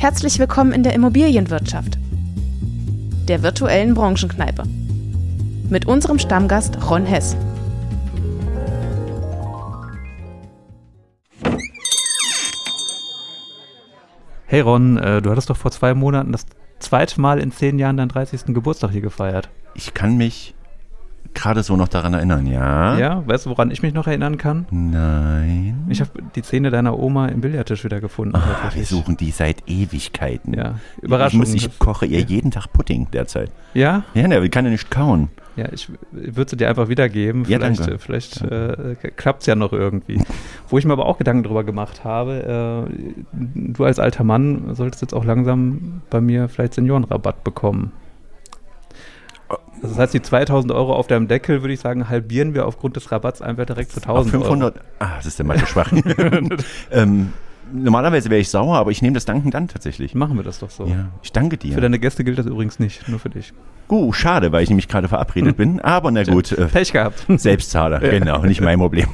Herzlich willkommen in der Immobilienwirtschaft, der virtuellen Branchenkneipe. Mit unserem Stammgast Ron Hess. Hey Ron, du hattest doch vor 2 Monaten das zweite Mal in 10 Jahren deinen 30. Geburtstag hier gefeiert. Ich kann mich gerade so noch daran erinnern, ja? Ja? Weißt du, woran ich mich noch erinnern kann? Nein. Ich habe die Zähne deiner Oma im Billardtisch wieder gefunden. Wir suchen die seit Ewigkeiten. Ja, Überraschung. Ich koche ihr jeden Tag Pudding derzeit. Ja? Ja, der kann ja nicht kauen. Ja, ich würde sie dir einfach wiedergeben. Ja, vielleicht klappt es ja noch irgendwie. Wo ich mir aber auch Gedanken drüber gemacht habe, du als alter Mann solltest jetzt auch langsam bei mir vielleicht Seniorenrabatt bekommen. Das heißt, die 2.000 Euro auf deinem Deckel, würde ich sagen, halbieren wir aufgrund des Rabatts einfach direkt zu 1.000 auf 500 Euro. Das ist der Mathe schwach. Normalerweise wäre ich sauer, aber ich nehme das Danken dann tatsächlich. Machen wir das doch so. Ja, ich danke dir. Für deine Gäste gilt das übrigens nicht, nur für dich. Schade, weil ich nämlich gerade verabredet bin, aber na gut. Pech gehabt. Selbstzahler, genau, nicht mein Problem.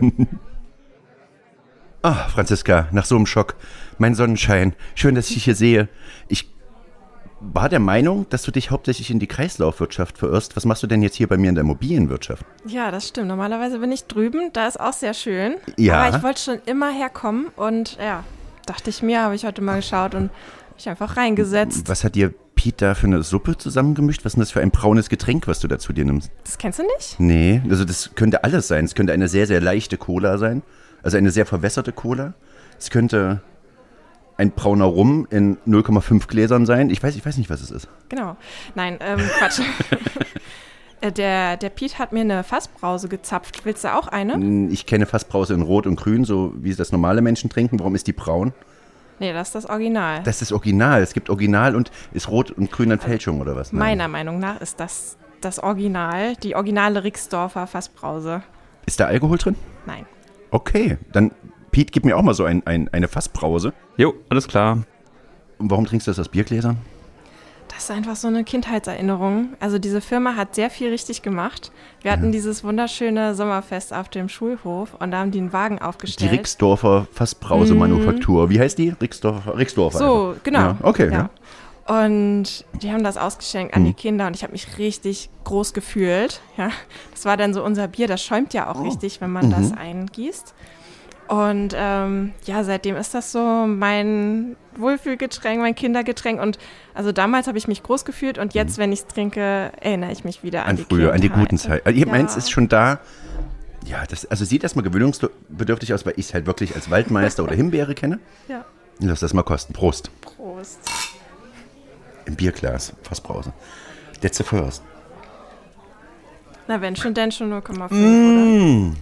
Franziska, nach so einem Schock, mein Sonnenschein, schön, dass ich dich hier sehe. Ich war der Meinung, dass du dich hauptsächlich in die Kreislaufwirtschaft verirrst. Was machst du denn jetzt hier bei mir in der Immobilienwirtschaft? Ja, das stimmt. Normalerweise bin ich drüben, da ist auch sehr schön. Ja. Aber ich wollte schon immer herkommen und ja, dachte ich mir, habe ich heute mal geschaut und mich einfach reingesetzt. Was hat dir Piet da für eine Suppe zusammengemischt? Was ist denn das für ein braunes Getränk, was du da zu dir nimmst? Das kennst du nicht? Nee, also das könnte alles sein. Es könnte eine sehr, sehr leichte Cola sein, also eine sehr verwässerte Cola. Es könnte ein brauner Rum in 0,5 Gläsern sein. Ich weiß nicht, was es ist. Genau. Nein, Quatsch. Der Piet hat mir eine Fassbrause gezapft. Willst du auch eine? Ich kenne Fassbrause in Rot und Grün, so wie das normale Menschen trinken. Warum ist die braun? Nee, das ist das Original. Das ist das Original. Es gibt Original und ist Rot und Grün dann Fälschung oder was? Nein. Meiner Meinung nach ist das Original, die originale Rixdorfer Fassbrause. Ist da Alkohol drin? Nein. Okay, dann Piet, gib mir auch mal so eine Fassbrause. Jo, alles klar. Und warum trinkst du das aus Biergläsern? Das ist einfach so eine Kindheitserinnerung. Also diese Firma hat sehr viel richtig gemacht. Wir hatten dieses wunderschöne Sommerfest auf dem Schulhof und da haben die einen Wagen aufgestellt. Die Rixdorfer Fassbrause-Manufaktur. Wie heißt die? Rixdorfer. So, einfach. genau. Ja, okay, ja. Und die haben das ausgeschenkt an die Kinder und ich habe mich richtig groß gefühlt. Ja, das war dann so unser Bier, das schäumt ja auch richtig, wenn man das eingießt. Und seitdem ist das so mein Wohlfühlgetränk, mein Kindergetränk. Und also damals habe ich mich groß gefühlt und jetzt, wenn ich es trinke, erinnere ich mich wieder an die früher, Kindheit. an die guten Zeiten. Meins ist schon da. Ja, das sieht erstmal gewöhnungsbedürftig aus, weil ich es halt wirklich als Waldmeister oder Himbeere kenne. Ja. Lass das mal kosten. Prost. Prost. Im Bierglas, Fassbrause. That's the first. Na, wenn schon, denn schon 0,5, oder?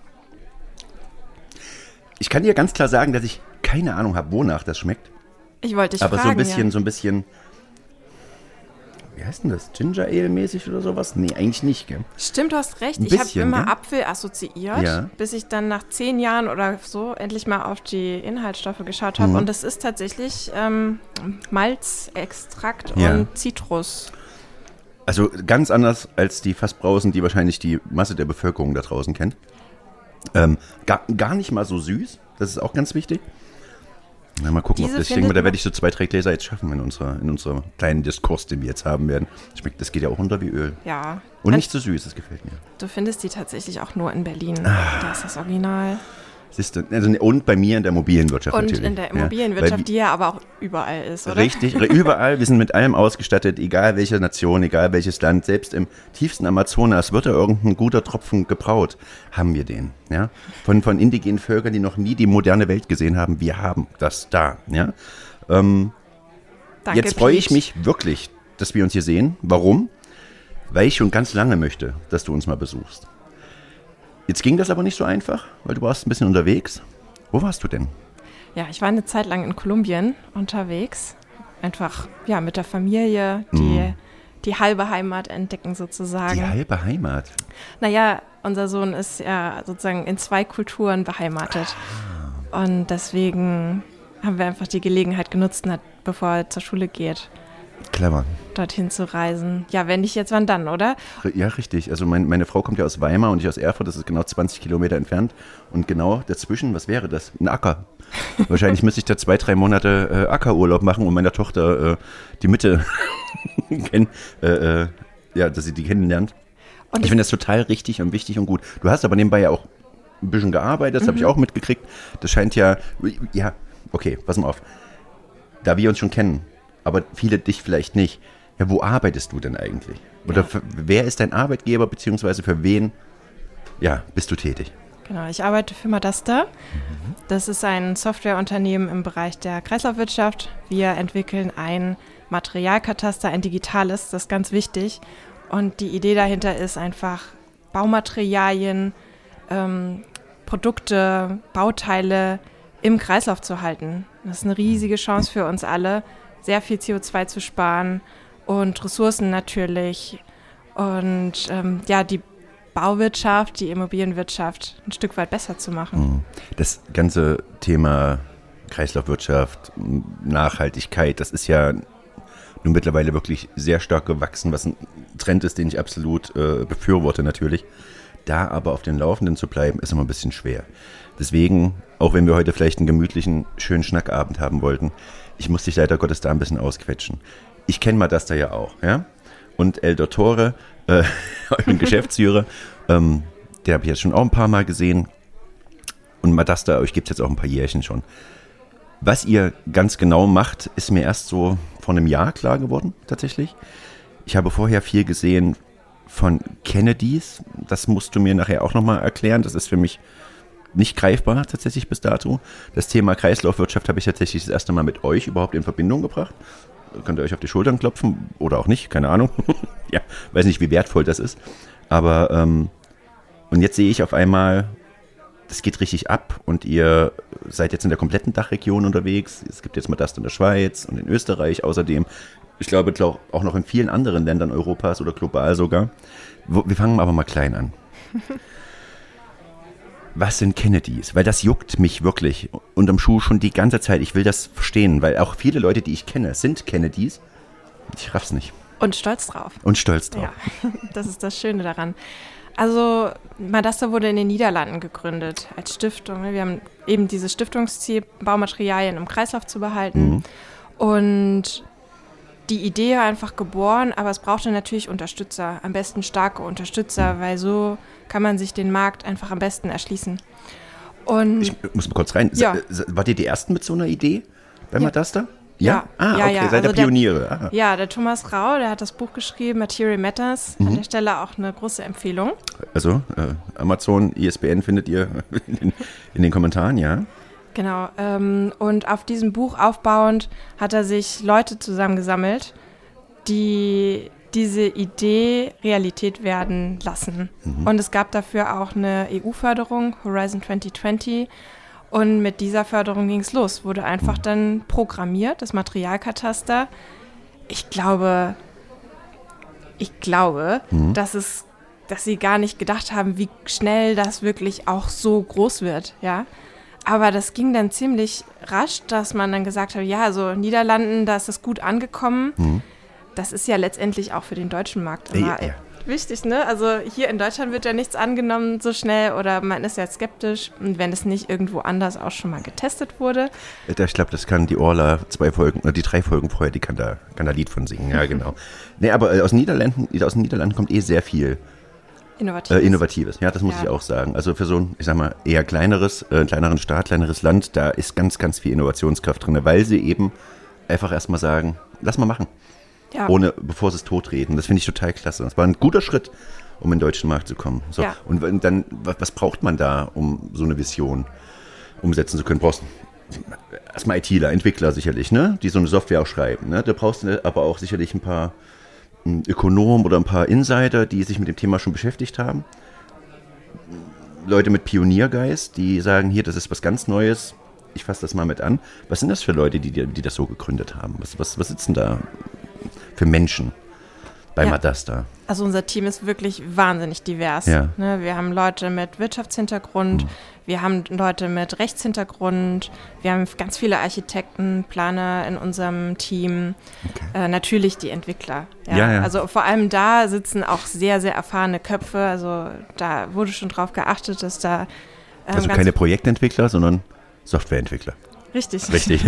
Ich kann dir ganz klar sagen, dass ich keine Ahnung habe, wonach das schmeckt. Ich wollte dich aber fragen, so ein bisschen, wie heißt denn das? Ginger Ale mäßig oder sowas? Nee, eigentlich nicht, gell? Stimmt, du hast recht. Ein Ich habe bisschen, immer gell? Apfel assoziiert, bis ich dann nach 10 Jahren oder so endlich mal auf die Inhaltsstoffe geschaut habe. Und das ist tatsächlich Malzextrakt und Zitrus. Also ganz anders als die Fassbrausen, die wahrscheinlich die Masse der Bevölkerung da draußen kennt. Gar nicht mal so süß, das ist auch ganz wichtig. Na, mal gucken, ich denke mal, da werde ich so 2, 3 Gläser jetzt schaffen in unserer kleinen Diskurs, den wir jetzt haben werden. Das geht ja auch runter wie Öl. Ja. Und nicht so süß, das gefällt mir. Du findest die tatsächlich auch nur in Berlin. Da ist das Original. Und bei mir in der Immobilienwirtschaft und natürlich. Und in der Immobilienwirtschaft, die ja aber auch überall ist, oder? Richtig, überall. Wir sind mit allem ausgestattet, egal welche Nation, egal welches Land. Selbst im tiefsten Amazonas wird da irgendein guter Tropfen gebraut. Haben wir den. Ja? Von indigenen Völkern, die noch nie die moderne Welt gesehen haben. Wir haben das da. Ja? Danke, jetzt freue ich mich wirklich, dass wir uns hier sehen. Warum? Weil ich schon ganz lange möchte, dass du uns mal besuchst. Jetzt ging das aber nicht so einfach, weil du warst ein bisschen unterwegs. Wo warst du denn? Ja, ich war eine Zeit lang in Kolumbien unterwegs. Einfach, mit der Familie, die halbe Heimat entdecken sozusagen. Die halbe Heimat? Naja, unser Sohn ist ja sozusagen in 2 Kulturen beheimatet. Und deswegen haben wir einfach die Gelegenheit genutzt, bevor er zur Schule geht, Clever. dorthin zu reisen. Ja, wenn nicht jetzt, wann dann, oder? Ja, richtig. Also meine Frau kommt ja aus Weimar und ich aus Erfurt. Das ist genau 20 Kilometer entfernt. Und genau dazwischen, was wäre das? Ein Acker. Wahrscheinlich müsste ich da 2-3 Monate Ackerurlaub machen, um meiner Tochter die Mitte dass sie die kennenlernt. Und ich finde das total richtig und wichtig und gut. Du hast aber nebenbei ja auch ein bisschen gearbeitet, das habe ich auch mitgekriegt. Das scheint ja, okay, pass mal auf. Da wir uns schon kennen, aber viele dich vielleicht nicht. Ja, wo arbeitest du denn eigentlich? Oder wer ist dein Arbeitgeber, beziehungsweise für wen bist du tätig? Genau, ich arbeite für Madasta. Das ist ein Softwareunternehmen im Bereich der Kreislaufwirtschaft. Wir entwickeln ein Materialkataster, ein digitales, das ist ganz wichtig. Und die Idee dahinter ist einfach, Baumaterialien, Produkte, Bauteile im Kreislauf zu halten. Das ist eine riesige Chance für uns alle, sehr viel CO2 zu sparen und Ressourcen natürlich. Und die Bauwirtschaft, die Immobilienwirtschaft ein Stück weit besser zu machen. Das ganze Thema Kreislaufwirtschaft, Nachhaltigkeit, das ist ja nun mittlerweile wirklich sehr stark gewachsen, was ein Trend ist, den ich absolut befürworte natürlich. Da aber auf den Laufenden zu bleiben, ist immer ein bisschen schwer. Deswegen, auch wenn wir heute vielleicht einen gemütlichen, schönen Schnackabend haben wollten, ich muss dich leider Gottes da ein bisschen ausquetschen. Ich kenne Madasta ja auch, ja? Und El Dottore, euren Geschäftsführer, den habe ich jetzt schon auch ein paar Mal gesehen. Und Madasta, euch gibt es jetzt auch ein paar Jährchen schon. Was ihr ganz genau macht, ist mir erst so vor einem Jahr klar geworden, tatsächlich. Ich habe vorher viel gesehen von Kennedys. Das musst du mir nachher auch nochmal erklären. Das ist für mich nicht greifbar, tatsächlich bis dato. Das Thema Kreislaufwirtschaft habe ich tatsächlich das erste Mal mit euch überhaupt in Verbindung gebracht. Könnt ihr euch auf die Schultern klopfen oder auch nicht, keine Ahnung. Ja, weiß nicht, wie wertvoll das ist. Aber, und jetzt sehe ich auf einmal, das geht richtig ab und ihr seid jetzt in der kompletten Dachregion unterwegs. Es gibt jetzt Madasta in der Schweiz und in Österreich außerdem. Ich glaube auch noch in vielen anderen Ländern Europas oder global sogar. Wir fangen aber mal klein an. Was sind Kennedys? Weil das juckt mich wirklich unterm Schuh schon die ganze Zeit. Ich will das verstehen, weil auch viele Leute, die ich kenne, sind Kennedys. Ich raff's nicht. Und stolz drauf. Ja, das ist das Schöne daran. Also Madasta wurde in den Niederlanden gegründet als Stiftung. Wir haben eben dieses Stiftungsziel, Baumaterialien im Kreislauf zu behalten. Und die Idee war einfach geboren, aber es brauchte natürlich Unterstützer, am besten starke Unterstützer, weil so kann man sich den Markt einfach am besten erschließen. Und ich muss mal kurz rein. Ja. Wart ihr die Ersten mit so einer Idee bei Madasta? Ja. Okay, seid ihr also Pioniere. Der Thomas Rau, der hat das Buch geschrieben, Material Matters. An der Stelle auch eine große Empfehlung. Also Amazon, ISBN findet ihr in den Kommentaren, ja. Genau, und auf diesem Buch aufbauend hat er sich Leute zusammengesammelt, die diese Idee Realität werden lassen. Und es gab dafür auch eine EU-Förderung, Horizon 2020. Und mit dieser Förderung ging es los, wurde einfach dann programmiert, das Materialkataster. Ich glaube, dass sie gar nicht gedacht haben, wie schnell das wirklich auch so groß wird, ja. Aber das ging dann ziemlich rasch, dass man dann gesagt hat, ja, so Niederlanden, da ist das gut angekommen. Das ist ja letztendlich auch für den deutschen Markt immer wichtig, ne? Also hier in Deutschland wird ja nichts angenommen so schnell oder man ist ja skeptisch, wenn es nicht irgendwo anders auch schon mal getestet wurde. Ich glaube, das kann die Orla 2 Folgen, oder die 3 Folgen vorher, die kann da Lied von singen, ja genau. Nee, aber aus den Niederlanden kommt sehr viel Innovatives. Ja, das muss ich auch sagen. Also für so ein, ich sag mal, eher kleineren Staat, kleineres Land, da ist ganz, ganz viel Innovationskraft drin, weil sie eben einfach erstmal sagen, lass mal machen. Ja. Bevor sie es totreden. Das finde ich total klasse. Das war ein guter Schritt, um in den deutschen Markt zu kommen. So. Ja. Und dann, was braucht man da, um so eine Vision umsetzen zu können? Brauchst erstmal ITler, Entwickler sicherlich, ne? Die so eine Software auch schreiben. Ne? Da brauchst du aber auch sicherlich ein paar Ökonomen oder ein paar Insider, die sich mit dem Thema schon beschäftigt haben. Leute mit Pioniergeist, die sagen, hier, das ist was ganz Neues, ich fasse das mal mit an. Was sind das für Leute, die das so gegründet haben? Was sitzen da für Menschen bei Madasta? Also unser Team ist wirklich wahnsinnig divers. Ja. Ne, wir haben Leute mit Wirtschaftshintergrund, Wir haben Leute mit Rechtshintergrund, wir haben ganz viele Architekten, Planer in unserem Team, natürlich die Entwickler. Ja. Also vor allem da sitzen auch sehr, sehr erfahrene Köpfe, also da wurde schon drauf geachtet, dass da also keine Projektentwickler, sondern Softwareentwickler. Richtig.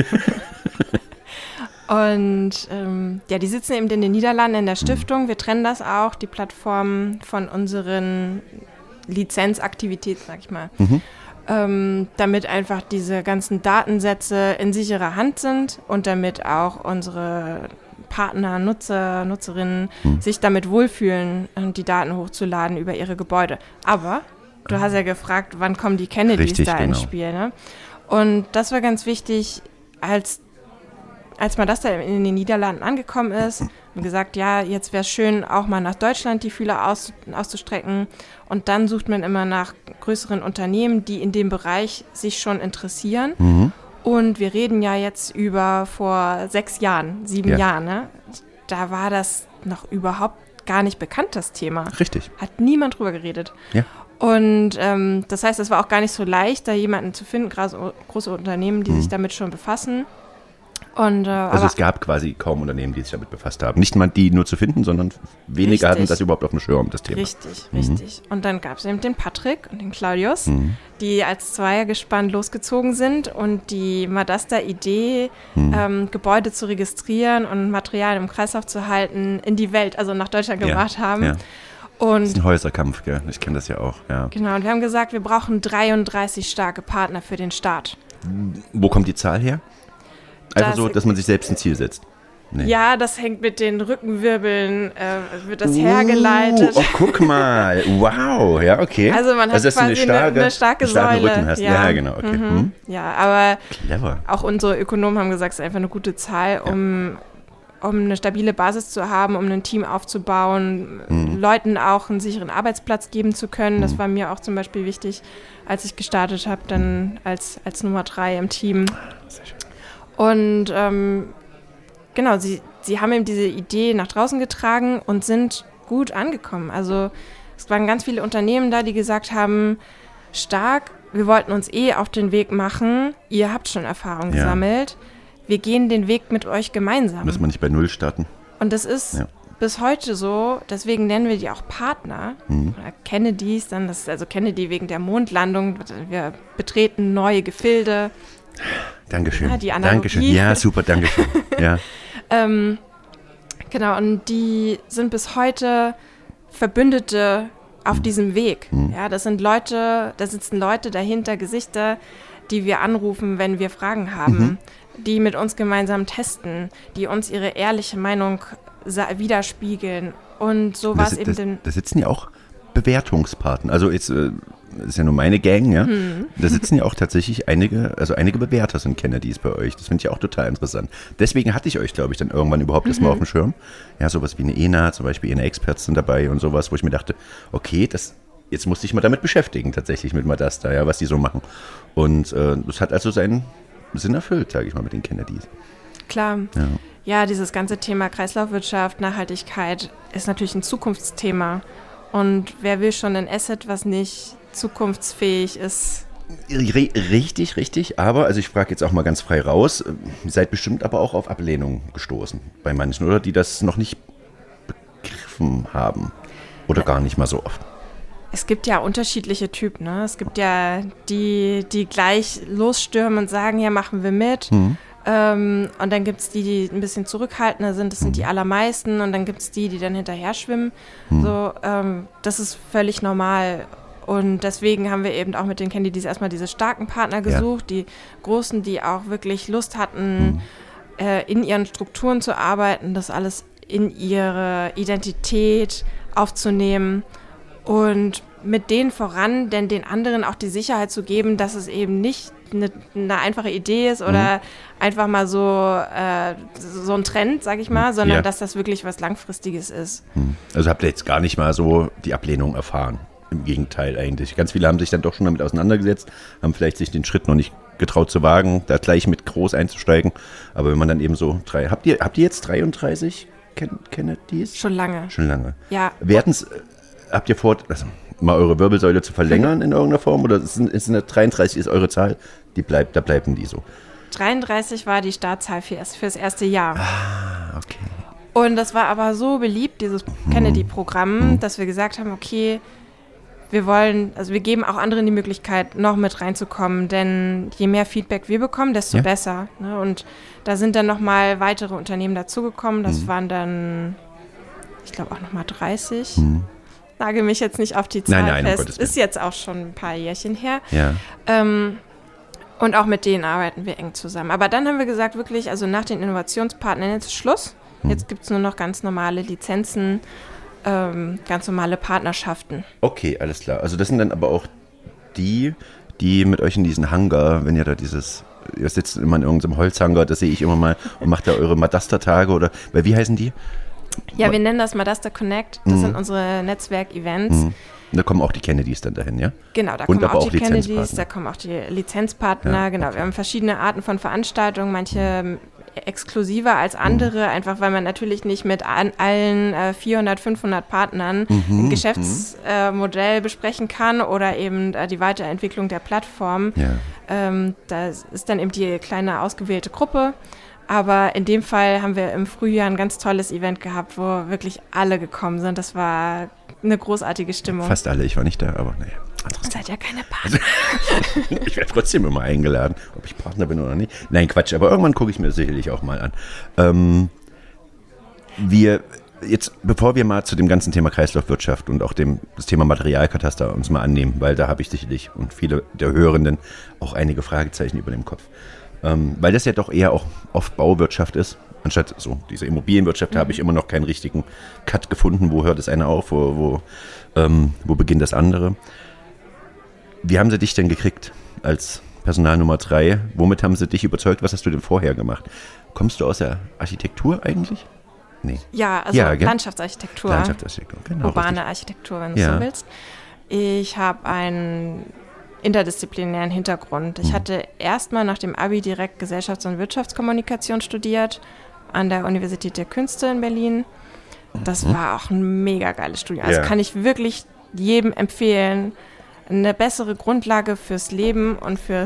Und die sitzen eben in den Niederlanden in der Stiftung. Wir trennen das auch, die Plattform von unseren Lizenzaktivitäten, sag ich mal. Damit einfach diese ganzen Datensätze in sicherer Hand sind und damit auch unsere Partner, Nutzer, Nutzerinnen sich damit wohlfühlen, die Daten hochzuladen über ihre Gebäude. Aber du hast ja gefragt, wann kommen die Kennedys ins Spiel, ne? Und das war ganz wichtig, als man das da in den Niederlanden angekommen ist, haben gesagt, ja, jetzt wäre es schön, auch mal nach Deutschland die Fühler auszustrecken. Und dann sucht man immer nach größeren Unternehmen, die in dem Bereich sich schon interessieren. Und wir reden ja jetzt über vor 7 Jahren. Ne? Da war das noch überhaupt gar nicht bekannt, das Thema. Richtig. Hat niemand drüber geredet. Ja. Und das heißt, es war auch gar nicht so leicht, da jemanden zu finden, große Unternehmen, die sich damit schon befassen. Und, also es gab quasi kaum Unternehmen, die sich damit befasst haben. Nicht mal die nur zu finden, sondern wenige hatten das überhaupt auf dem Schirm, das Thema. Richtig. Und dann gab es eben den Patrick und den Claudius, die als Zweiergespann losgezogen sind und die Madasta-Idee, Gebäude zu registrieren und Materialien im Kreislauf zu halten, in die Welt, also nach Deutschland gebracht haben. Ja. Und das ist ein Häuserkampf, gell? Ich kenne das ja auch. Ja. Genau, und wir haben gesagt, wir brauchen 33 starke Partner für den Start. Wo kommt die Zahl her? Einfach so, dass man sich selbst ein Ziel setzt. Nee. Ja, das hängt mit den Rückenwirbeln, wird das hergeleitet. Oh, guck mal. Wow, ja, okay. Also man hat quasi eine starke Säule. Rücken hast. Ja, genau, okay. Ja, aber clever. Auch unsere Ökonomen haben gesagt, es ist einfach eine gute Zahl, um eine stabile Basis zu haben, um ein Team aufzubauen, Leuten auch einen sicheren Arbeitsplatz geben zu können. Das war mir auch zum Beispiel wichtig, als ich gestartet habe, dann als Nummer 3 im Team. Sehr schön. Und genau, sie haben eben diese Idee nach draußen getragen und sind gut angekommen. Also es waren ganz viele Unternehmen da, die gesagt haben, stark, wir wollten uns auf den Weg machen, ihr habt schon Erfahrung gesammelt, wir gehen den Weg mit euch gemeinsam. Müssen wir nicht bei Null starten. Und das ist bis heute so, deswegen nennen wir die auch Partner. Oder Kennedys, also Kennedy wegen der Mondlandung, wir betreten neue Gefilde. Dankeschön. Ja, die Analogie. Dankeschön. Ja, super, Dankeschön. Ja. Genau, und die sind bis heute Verbündete auf diesem Weg. Ja, das sind Leute, da sitzen Leute dahinter, Gesichter, die wir anrufen, wenn wir Fragen haben, die mit uns gemeinsam testen, die uns ihre ehrliche Meinung widerspiegeln. Und so war es eben. Da sitzen ja auch Bewertungspartner. Also jetzt ist ja nur meine Gang, ja. Da sitzen ja auch tatsächlich einige Bewerter sind Kennedys bei euch. Das finde ich auch total interessant. Deswegen hatte ich euch, glaube ich, dann irgendwann überhaupt erstmal auf dem Schirm. Ja, sowas wie eine ENA, zum Beispiel ENA Experts sind dabei und sowas, wo ich mir dachte, okay, jetzt musste ich mal damit beschäftigen, tatsächlich mit Madasta, ja, was die so machen. Und das hat also seinen Sinn erfüllt, sage ich mal, mit den Kennedys. Klar. Ja, dieses ganze Thema Kreislaufwirtschaft, Nachhaltigkeit ist natürlich ein Zukunftsthema. Und wer will schon ein Asset, was nicht zukunftsfähig ist? Richtig. Aber, also ich frage jetzt auch mal ganz frei raus, ihr seid bestimmt aber auch auf Ablehnung gestoßen bei manchen, oder? Die das noch nicht begriffen haben. Oder gar nicht mal so oft. Es gibt ja unterschiedliche Typen, ne? Es gibt ja die gleich losstürmen und sagen, ja, machen wir mit. Und dann gibt es die ein bisschen zurückhaltender sind, das sind die allermeisten. Und dann gibt es die dann hinterher schwimmen. So, das ist völlig normal. Und deswegen haben wir eben auch mit den Kennedys erstmal diese starken Partner gesucht, die Großen, die auch wirklich Lust hatten, in ihren Strukturen zu arbeiten, das alles in ihre Identität aufzunehmen und mit denen voran, denn den anderen auch die Sicherheit zu geben, dass es eben nicht eine einfache Idee ist oder einfach mal so ein Trend, sag ich mal, sondern dass das wirklich was Langfristiges ist. Also habt ihr jetzt gar nicht mal so die Ablehnung erfahren? Im Gegenteil eigentlich. Ganz viele haben sich dann doch schon damit auseinandergesetzt, haben vielleicht sich den Schritt noch nicht getraut zu wagen, da gleich mit groß einzusteigen. Aber wenn man dann eben so habt ihr jetzt 33 Kennedys? Schon lange. Schon lange. Ja. Habt ihr vor, also mal eure Wirbelsäule zu verlängern in irgendeiner Form? Oder ist eine 33 ist eure Zahl? Da bleiben die so? 33 war die Startzahl fürs erste Jahr. Ah, okay. Und das war aber so beliebt, dieses Kennedy-Programm, dass wir gesagt haben, okay, wir geben auch anderen die Möglichkeit, noch mit reinzukommen, denn je mehr Feedback wir bekommen, desto besser. Ne? Und da sind dann nochmal weitere Unternehmen dazugekommen. Das waren dann, ich glaube, auch nochmal 30. Nagel mich jetzt nicht auf die Zahl fest. Ist jetzt auch schon ein paar Jährchen her. Ja. Und auch mit denen arbeiten wir eng zusammen. Aber dann haben wir gesagt, wirklich, also nach den Innovationspartnern jetzt ist Schluss. Jetzt gibt es nur noch ganz normale Lizenzen, ganz normale Partnerschaften. Okay, alles klar. Also das sind dann aber auch die mit euch in diesen Hangar, wenn ihr da ihr sitzt immer in irgendeinem Holzhangar, das sehe ich immer mal, und macht da eure Madasta-Tage oder, weil wie heißen die? Ja, wir nennen das Madasta Connect. Das sind unsere Netzwerk-Events. Da kommen auch die Kennedys dann dahin, ja? Genau, da kommen auch die Kennedys, da kommen auch die Lizenzpartner. Genau, wir haben verschiedene Arten von Veranstaltungen, manche exklusiver als andere, einfach weil man natürlich nicht mit allen 400, 500 Partnern ein Geschäftsmodell besprechen kann oder eben die Weiterentwicklung der Plattform. Ja. Da ist dann eben die kleine ausgewählte Gruppe. Aber in dem Fall haben wir im Frühjahr ein ganz tolles Event gehabt, wo wirklich alle gekommen sind. Das war eine großartige Stimmung. Fast alle, ich war nicht da, aber naja. Ihr seid ja keine Partner. Ich werde trotzdem immer eingeladen, ob ich Partner bin oder nicht. Nein, Quatsch, aber irgendwann gucke ich mir das sicherlich auch mal an. Bevor wir mal zu dem ganzen Thema Kreislaufwirtschaft und auch das Thema Materialkataster uns mal annehmen, weil da habe ich sicherlich und viele der Hörenden auch einige Fragezeichen über dem Kopf. Weil das ja doch eher auch oft Bauwirtschaft ist, anstatt so diese Immobilienwirtschaft, da habe ich immer noch keinen richtigen Cut gefunden, wo hört das eine auf, wo beginnt das andere. Wie haben sie dich denn gekriegt als Personal Nummer 3? Womit haben sie dich überzeugt? Was hast du denn vorher gemacht? Kommst du aus der Architektur eigentlich? Nee. Ja, also Landschaftsarchitektur. Landschaftsarchitektur, genau. Urbane richtig. Architektur, wenn du so willst. Ich habe einen interdisziplinären Hintergrund. Ich hatte erstmal nach dem Abi direkt Gesellschafts- und Wirtschaftskommunikation studiert an der Universität der Künste in Berlin. Das war auch ein mega geiles Studium. Also kann ich wirklich jedem empfehlen. Eine bessere Grundlage fürs Leben und für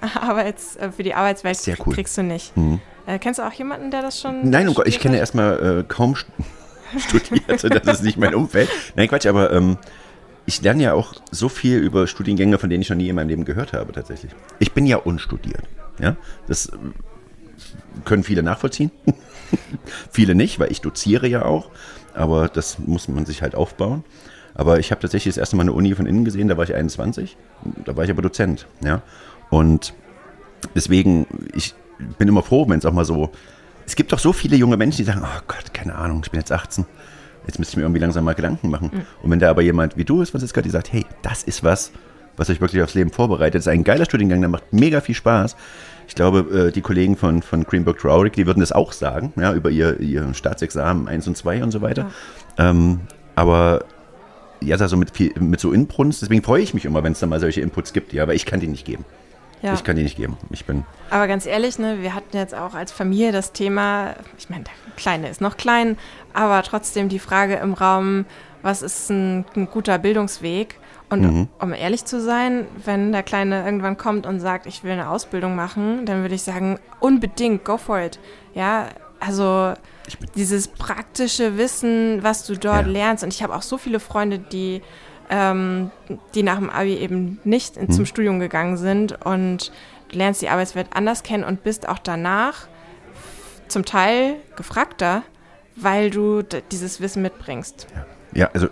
die Arbeitswelt kriegst du nicht. Kennst du auch jemanden, der das schon Nein, ich kenne erstmal kaum Studierte, das ist nicht mein Umfeld. Nein, Quatsch, aber ich lerne ja auch so viel über Studiengänge, von denen ich noch nie in meinem Leben gehört habe tatsächlich. Ich bin ja unstudiert. Ja? Das können viele nachvollziehen. Viele nicht, weil ich doziere ja auch. Aber das muss man sich halt aufbauen. Aber ich habe tatsächlich das erste Mal eine Uni von innen gesehen, da war ich 21, da war ich aber Dozent. Ja? Und deswegen, ich bin immer froh, wenn es auch mal so, es gibt doch so viele junge Menschen, die sagen, oh Gott, keine Ahnung, ich bin jetzt 18, jetzt müsste ich mir irgendwie langsam mal Gedanken machen. Und wenn da aber jemand wie du ist, Franziska, die sagt, hey, das ist was euch wirklich aufs Leben vorbereitet, das ist ein geiler Studiengang, der macht mega viel Spaß. Ich glaube, die Kollegen von Greenberg Traurig, die würden das auch sagen, ja, über ihr Staatsexamen 1 und 2 und so weiter. Ja. Aber ja, also mit so Inbrunst, deswegen freue ich mich immer, wenn es da mal solche Inputs gibt, ja, aber ich kann die nicht geben. Ja. Ich kann die nicht geben. Aber ganz ehrlich, ne, wir hatten jetzt auch als Familie das Thema, ich meine, der Kleine ist noch klein, aber trotzdem die Frage im Raum, was ist ein guter Bildungsweg? Und um ehrlich zu sein, wenn der Kleine irgendwann kommt und sagt, ich will eine Ausbildung machen, dann würde ich sagen, unbedingt, go for it. Ja, also dieses praktische Wissen, was du dort lernst. Und ich habe auch so viele Freunde, die nach dem Abi eben nicht zum Studium gegangen sind. Und du lernst die Arbeitswelt anders kennen und bist auch danach zum Teil gefragter, weil du dieses Wissen mitbringst. Ja, also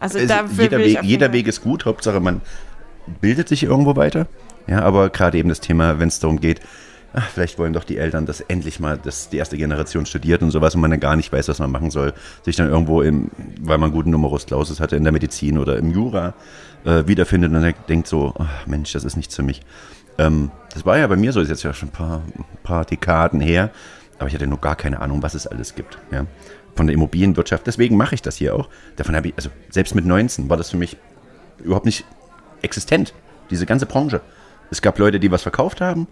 jeder Weg ist gut, Hauptsache man bildet sich irgendwo weiter. Ja, aber gerade eben das Thema, wenn es darum geht, vielleicht wollen doch die Eltern, dass endlich mal die erste Generation studiert und sowas und man dann gar nicht weiß, was man machen soll, sich dann irgendwo, weil man einen guten Numerus Clausus hatte in der Medizin oder im Jura wiederfindet und denkt so, Mensch, das ist nichts für mich. Das war ja bei mir so, das ist jetzt ja schon ein paar Dekaden her, aber ich hatte noch gar keine Ahnung, was es alles gibt. Ja. Von der Immobilienwirtschaft, deswegen mache ich das hier auch. Davon habe ich, also selbst mit 19 war das für mich überhaupt nicht existent, diese ganze Branche. Es gab Leute, die was verkauft haben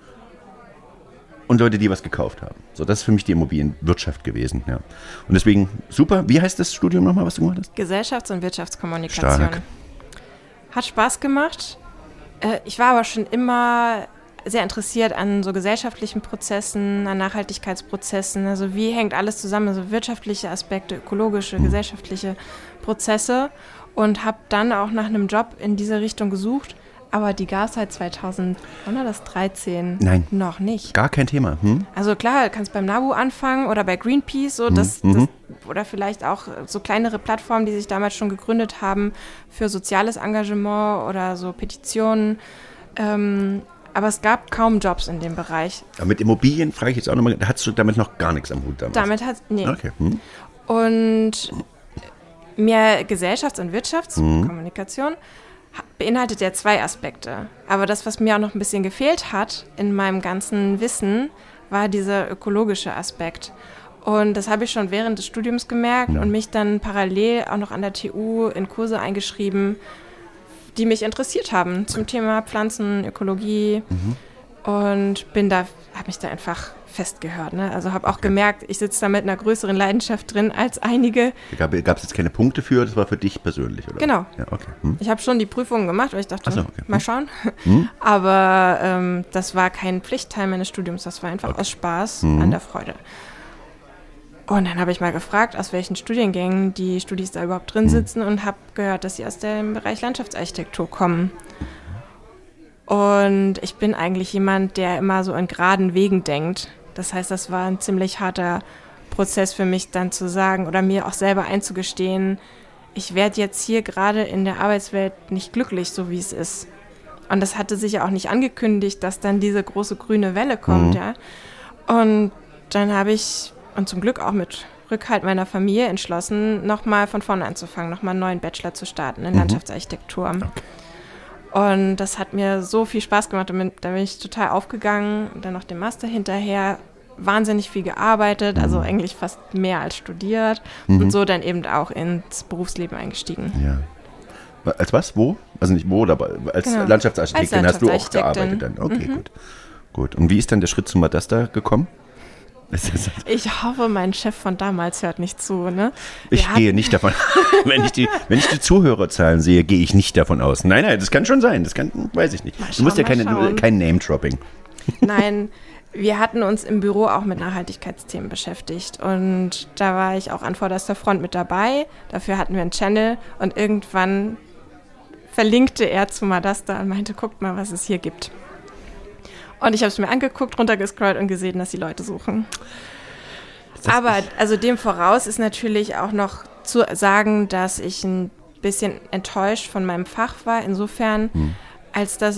und Leute, die was gekauft haben. So, das ist für mich die Immobilienwirtschaft gewesen. Ja. Und deswegen, super. Wie heißt das Studium nochmal, was du gemacht hast? Gesellschafts- und Wirtschaftskommunikation. Stark. hat Spaß gemacht. Ich war aber schon immer sehr interessiert an so gesellschaftlichen Prozessen, an Nachhaltigkeitsprozessen. Also wie hängt alles zusammen, also wirtschaftliche Aspekte, ökologische, gesellschaftliche Prozesse. Und habe dann auch nach einem Job in diese Richtung gesucht. Aber die gab es halt 2013 noch nicht. Gar kein Thema. Also klar, du kannst beim NABU anfangen oder bei Greenpeace, so oder vielleicht auch so kleinere Plattformen, die sich damals schon gegründet haben für soziales Engagement oder so Petitionen. Aber es gab kaum Jobs in dem Bereich. Aber mit Immobilien frage ich jetzt auch nochmal, hattest du damit noch gar nichts am Hut damals? Nee. Okay. Und mehr Gesellschafts- und Wirtschaftskommunikation beinhaltet ja 2 Aspekte. Aber das, was mir auch noch ein bisschen gefehlt hat in meinem ganzen Wissen, war dieser ökologische Aspekt. Und das habe ich schon während des Studiums gemerkt und mich dann parallel auch noch an der TU in Kurse eingeschrieben, die mich interessiert haben zum Thema Pflanzen, Ökologie und habe mich da einfach festgehört. Ne? Also habe auch gemerkt, ich sitze da mit einer größeren Leidenschaft drin als einige. Gab es jetzt keine Punkte für, das war für dich persönlich, oder? Genau. Ja, okay. Ich habe schon die Prüfungen gemacht, weil ich dachte, mal schauen. Aber das war kein Pflichtteil meines Studiums, das war einfach aus Spaß an der Freude. Und dann habe ich mal gefragt, aus welchen Studiengängen die Studis da überhaupt drin sitzen und habe gehört, dass sie aus dem Bereich Landschaftsarchitektur kommen. Und ich bin eigentlich jemand, der immer so in geraden Wegen denkt. Das heißt, das war ein ziemlich harter Prozess für mich, dann zu sagen oder mir auch selber einzugestehen, ich werde jetzt hier gerade in der Arbeitswelt nicht glücklich, so wie es ist. Und das hatte sich ja auch nicht angekündigt, dass dann diese große grüne Welle kommt. Ja. Und dann habe ich, und zum Glück auch mit Rückhalt meiner Familie, entschlossen, nochmal von vorne anzufangen, nochmal einen neuen Bachelor zu starten in Landschaftsarchitektur. Okay. Und das hat mir so viel Spaß gemacht, da bin ich total aufgegangen. Und dann noch den Master hinterher, wahnsinnig viel gearbeitet, also eigentlich fast mehr als studiert und so dann eben auch ins Berufsleben eingestiegen. Ja. Als was? Wo? Also nicht wo, aber als Landschaftsarchitektin hast du auch gearbeitet dann. Okay, gut. Und wie ist dann der Schritt zum Madasta gekommen? Ich hoffe, mein Chef von damals hört nicht zu. Ne? Ich gehe nicht davon wenn ich die Zuhörerzahlen sehe, gehe ich nicht davon aus. Nein, das kann schon sein. Weiß ich nicht. Du musst ja kein Name-Dropping. Nein, wir hatten uns im Büro auch mit Nachhaltigkeitsthemen beschäftigt. Und da war ich auch an vorderster Front mit dabei. Dafür hatten wir einen Channel. Und irgendwann verlinkte er zu Madasta und meinte, guckt mal, was es hier gibt. Und ich habe es mir angeguckt, runtergescrollt und gesehen, dass die Leute suchen. Aber also dem voraus ist natürlich auch noch zu sagen, dass ich ein bisschen enttäuscht von meinem Fach war. Insofern, als dass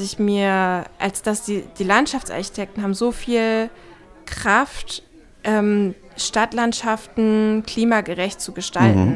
die Landschaftsarchitekten haben so viel Kraft, Stadtlandschaften klimagerecht zu gestalten.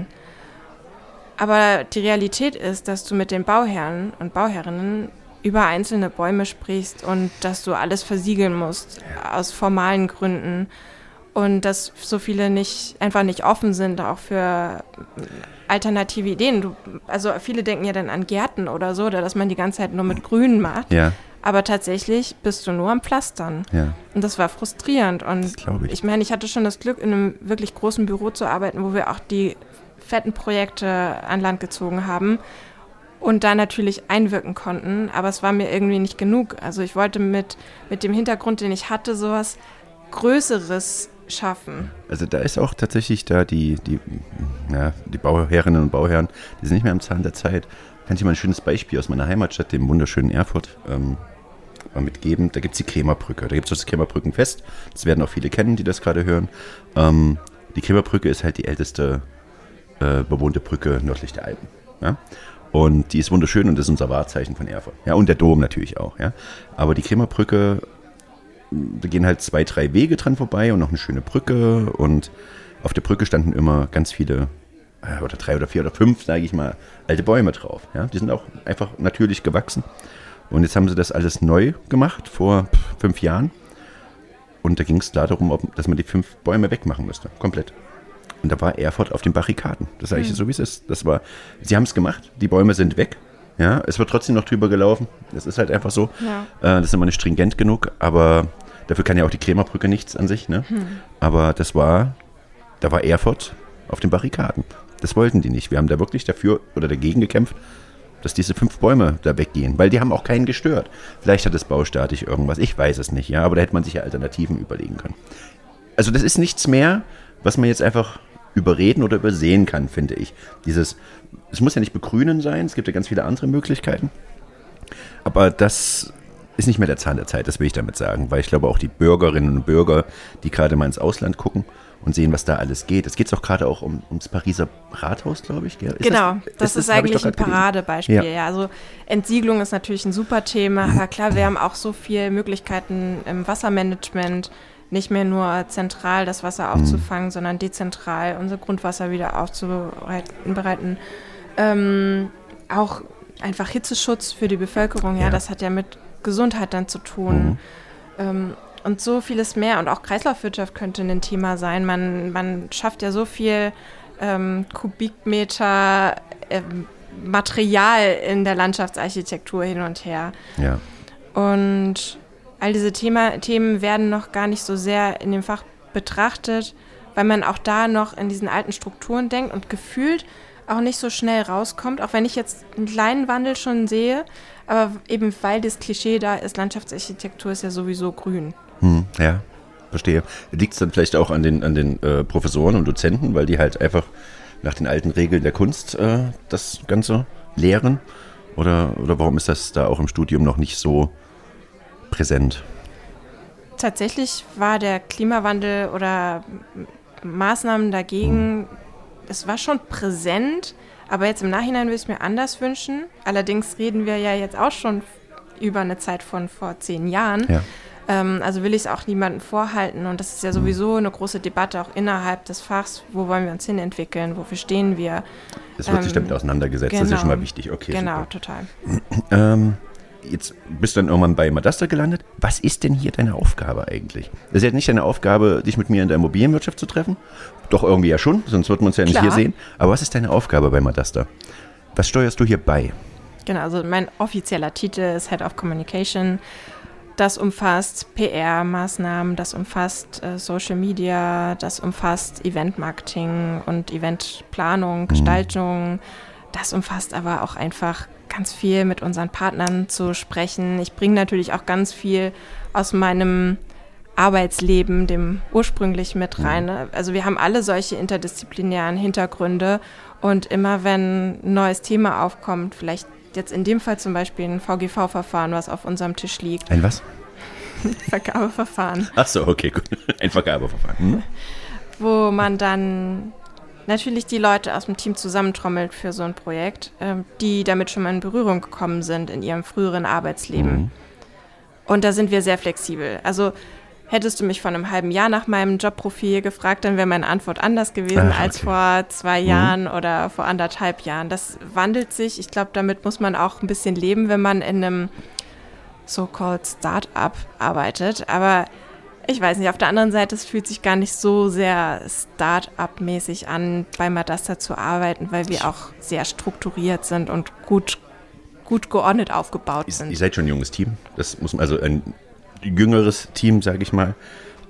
Aber die Realität ist, dass du mit den Bauherren und Bauherrinnen über einzelne Bäume sprichst und dass du alles versiegeln musst aus formalen Gründen und dass so viele einfach nicht offen sind auch für alternative Ideen. Also viele denken ja dann an Gärten oder so, oder dass man die ganze Zeit nur mit Grün macht. Ja. Aber tatsächlich bist du nur am Pflastern. Ja. Und das war frustrierend. Und ich meine, ich hatte schon das Glück, in einem wirklich großen Büro zu arbeiten, wo wir auch die fetten Projekte an Land gezogen haben und da natürlich einwirken konnten, aber es war mir irgendwie nicht genug. Also ich wollte mit dem Hintergrund, den ich hatte, sowas Größeres schaffen. Also da ist auch tatsächlich die Bauherrinnen und Bauherren, die sind nicht mehr am Zahn der Zeit. Kann ich dir mal ein schönes Beispiel aus meiner Heimatstadt, dem wunderschönen Erfurt, mal mitgeben. Da gibt es die Krämerbrücke. Da gibt es das Krämerbrückenfest. Das werden auch viele kennen, die das gerade hören. Die Krämerbrücke ist halt die älteste bewohnte Brücke nördlich der Alpen. Ja? Und die ist wunderschön und das ist unser Wahrzeichen von Erfurt. Ja, und der Dom natürlich auch. Ja? Aber die Krämerbrücke, da gehen halt 2, 3 Wege dran vorbei und noch eine schöne Brücke. Und auf der Brücke standen immer ganz viele, oder 3 oder 4 oder 5, sage ich mal, alte Bäume drauf. Ja? Die sind auch einfach natürlich gewachsen. Und jetzt haben sie das alles neu gemacht, vor 5 Jahren. Und da ging es klar darum, dass man die 5 Bäume wegmachen müsste, komplett. Und da war Erfurt auf den Barrikaden. Das sage ich so, wie es ist. Sie haben es gemacht, die Bäume sind weg. Ja, es wird trotzdem noch drüber gelaufen. Das ist halt einfach so. Ja. Das ist immer nicht stringent genug, aber dafür kann ja auch die Krämerbrücke nichts an sich. Ne? Aber da war Erfurt auf den Barrikaden. Das wollten die nicht. Wir haben da wirklich dafür oder dagegen gekämpft. dass diese 5 Bäume da weggehen, weil die haben auch keinen gestört. Vielleicht hat es baustatisch irgendwas, ich weiß es nicht, ja, aber da hätte man sich ja Alternativen überlegen können. Also das ist nichts mehr, was man jetzt einfach überreden oder übersehen kann, finde ich. Es muss ja nicht begrünen sein, es gibt ja ganz viele andere Möglichkeiten, aber das ist nicht mehr der Zahn der Zeit, das will ich damit sagen, weil ich glaube auch die Bürgerinnen und Bürger, die gerade mal ins Ausland gucken und sehen, was da alles geht. Es geht auch gerade auch ums Pariser Rathaus, glaube ich. Genau, das ist eigentlich ein Paradebeispiel. Ja. Also Entsiegelung ist natürlich ein super Thema, aber klar, wir haben auch so viele Möglichkeiten im Wassermanagement, nicht mehr nur zentral das Wasser aufzufangen, sondern dezentral unser Grundwasser wieder aufzubereiten. Auch einfach Hitzeschutz für die Bevölkerung, ja, das hat ja mit Gesundheit dann zu tun. Und so vieles mehr. Und auch Kreislaufwirtschaft könnte ein Thema sein. Man schafft ja so viel Kubikmeter Material in der Landschaftsarchitektur hin und her. Ja. Und all diese Themen werden noch gar nicht so sehr in dem Fach betrachtet, weil man auch da noch in diesen alten Strukturen denkt und gefühlt auch nicht so schnell rauskommt, auch wenn ich jetzt einen kleinen Wandel schon sehe, aber eben weil das Klischee da ist, Landschaftsarchitektur ist ja sowieso grün. Ja, verstehe. Liegt es dann vielleicht auch an den Professoren und Dozenten, weil die halt einfach nach den alten Regeln der Kunst das Ganze lehren? Oder warum ist das da auch im Studium noch nicht so präsent? Tatsächlich war der Klimawandel oder Maßnahmen dagegen, es war schon präsent, aber jetzt im Nachhinein würde ich es mir anders wünschen. Allerdings reden wir ja jetzt auch schon über eine Zeit von vor 10 Jahren. Ja. Also will ich es auch niemandem vorhalten. Und das ist ja sowieso eine große Debatte auch innerhalb des Fachs. Wo wollen wir uns hinentwickeln? Wofür stehen wir? Es wird sich damit auseinandergesetzt. Genau, das ist schon mal wichtig. Okay, genau, super. Total. Jetzt bist du dann irgendwann bei Madasta gelandet. Was ist denn hier deine Aufgabe eigentlich? Das ist ja nicht deine Aufgabe, dich mit mir in der Immobilienwirtschaft zu treffen. Doch irgendwie ja schon, sonst würden wir uns ja nicht hier sehen. Aber was ist deine Aufgabe bei Madasta? Was steuerst du hier bei? Genau, also mein offizieller Titel ist Head of Communication. Das umfasst PR-Maßnahmen, das umfasst Social Media, das umfasst Event-Marketing und Eventplanung, Gestaltung. Das umfasst aber auch einfach ganz viel mit unseren Partnern zu sprechen. Ich bringe natürlich auch ganz viel aus meinem Arbeitsleben, dem ursprünglich mit rein. Ne? Also wir haben alle solche interdisziplinären Hintergründe und immer wenn ein neues Thema aufkommt, vielleicht jetzt in dem Fall zum Beispiel ein VGV-Verfahren, was auf unserem Tisch liegt. Ein was? Vergabeverfahren. Ach so, okay, gut. Ein Vergabeverfahren. Wo man dann natürlich die Leute aus dem Team zusammentrommelt für so ein Projekt, die damit schon mal in Berührung gekommen sind in ihrem früheren Arbeitsleben. Und da sind wir sehr flexibel. Also hättest du mich vor einem halben Jahr nach meinem Jobprofil gefragt, dann wäre meine Antwort anders gewesen als vor 2 Jahren oder vor 1,5 Jahren. Das wandelt sich. Ich glaube, damit muss man auch ein bisschen leben, wenn man in einem so-called Start-up arbeitet. Aber ich weiß nicht, auf der anderen Seite, es fühlt sich gar nicht so sehr Start-up-mäßig an, bei Madasta zu arbeiten, weil wir auch sehr strukturiert sind und gut geordnet aufgebaut sind. Ihr seid schon ein junges Team. Das muss man, also ein jüngeres Team, sage ich mal.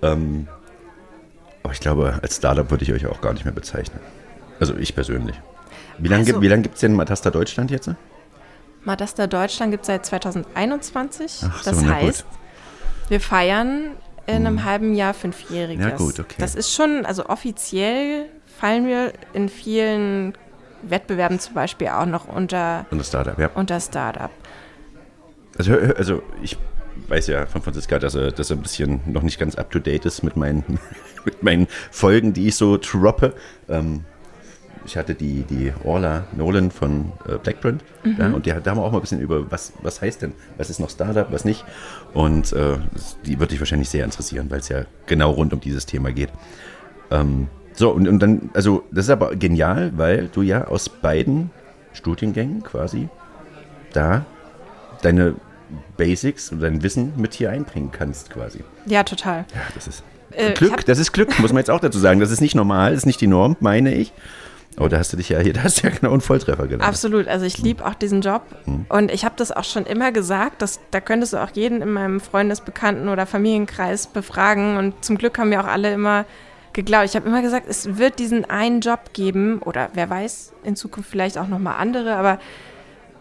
Aber ich glaube, als Startup würde ich euch auch gar nicht mehr bezeichnen. Also ich persönlich. Wie lange gibt es denn Madasta Deutschland jetzt? Madasta Deutschland gibt es seit 2021. Ach so, das heißt, gut. Wir feiern in einem halben Jahr 5-Jähriges. Ja gut, okay. Das ist schon, also offiziell fallen wir in vielen Wettbewerben zum Beispiel auch noch unter Startup, ja. Unter Startup. Also ich weiß ja von Franziska, dass er ein bisschen noch nicht ganz up-to-date ist mit meinen Folgen, die ich so droppe. Ich hatte die Orla Nolan von Blackprint da, und da haben wir auch mal ein bisschen über, was heißt denn, was ist noch Startup, was nicht. Und die wird dich wahrscheinlich sehr interessieren, weil es ja genau rund um dieses Thema geht. So, und dann, also das ist aber genial, weil du ja aus beiden Studiengängen quasi da deine Basics und dein Wissen mit hier einbringen kannst quasi. Ja, total. Ja, das ist Glück, muss man jetzt auch dazu sagen. Das ist nicht normal, das ist nicht die Norm, meine ich. Oh, da hast du ja genau einen Volltreffer gelandet. Absolut, also ich liebe auch diesen Job und ich habe das auch schon immer gesagt, da könntest du auch jeden in meinem Freundesbekannten- oder Familienkreis befragen und zum Glück haben mir auch alle immer geglaubt. Ich habe immer gesagt, es wird diesen einen Job geben oder wer weiß, in Zukunft vielleicht auch nochmal andere, aber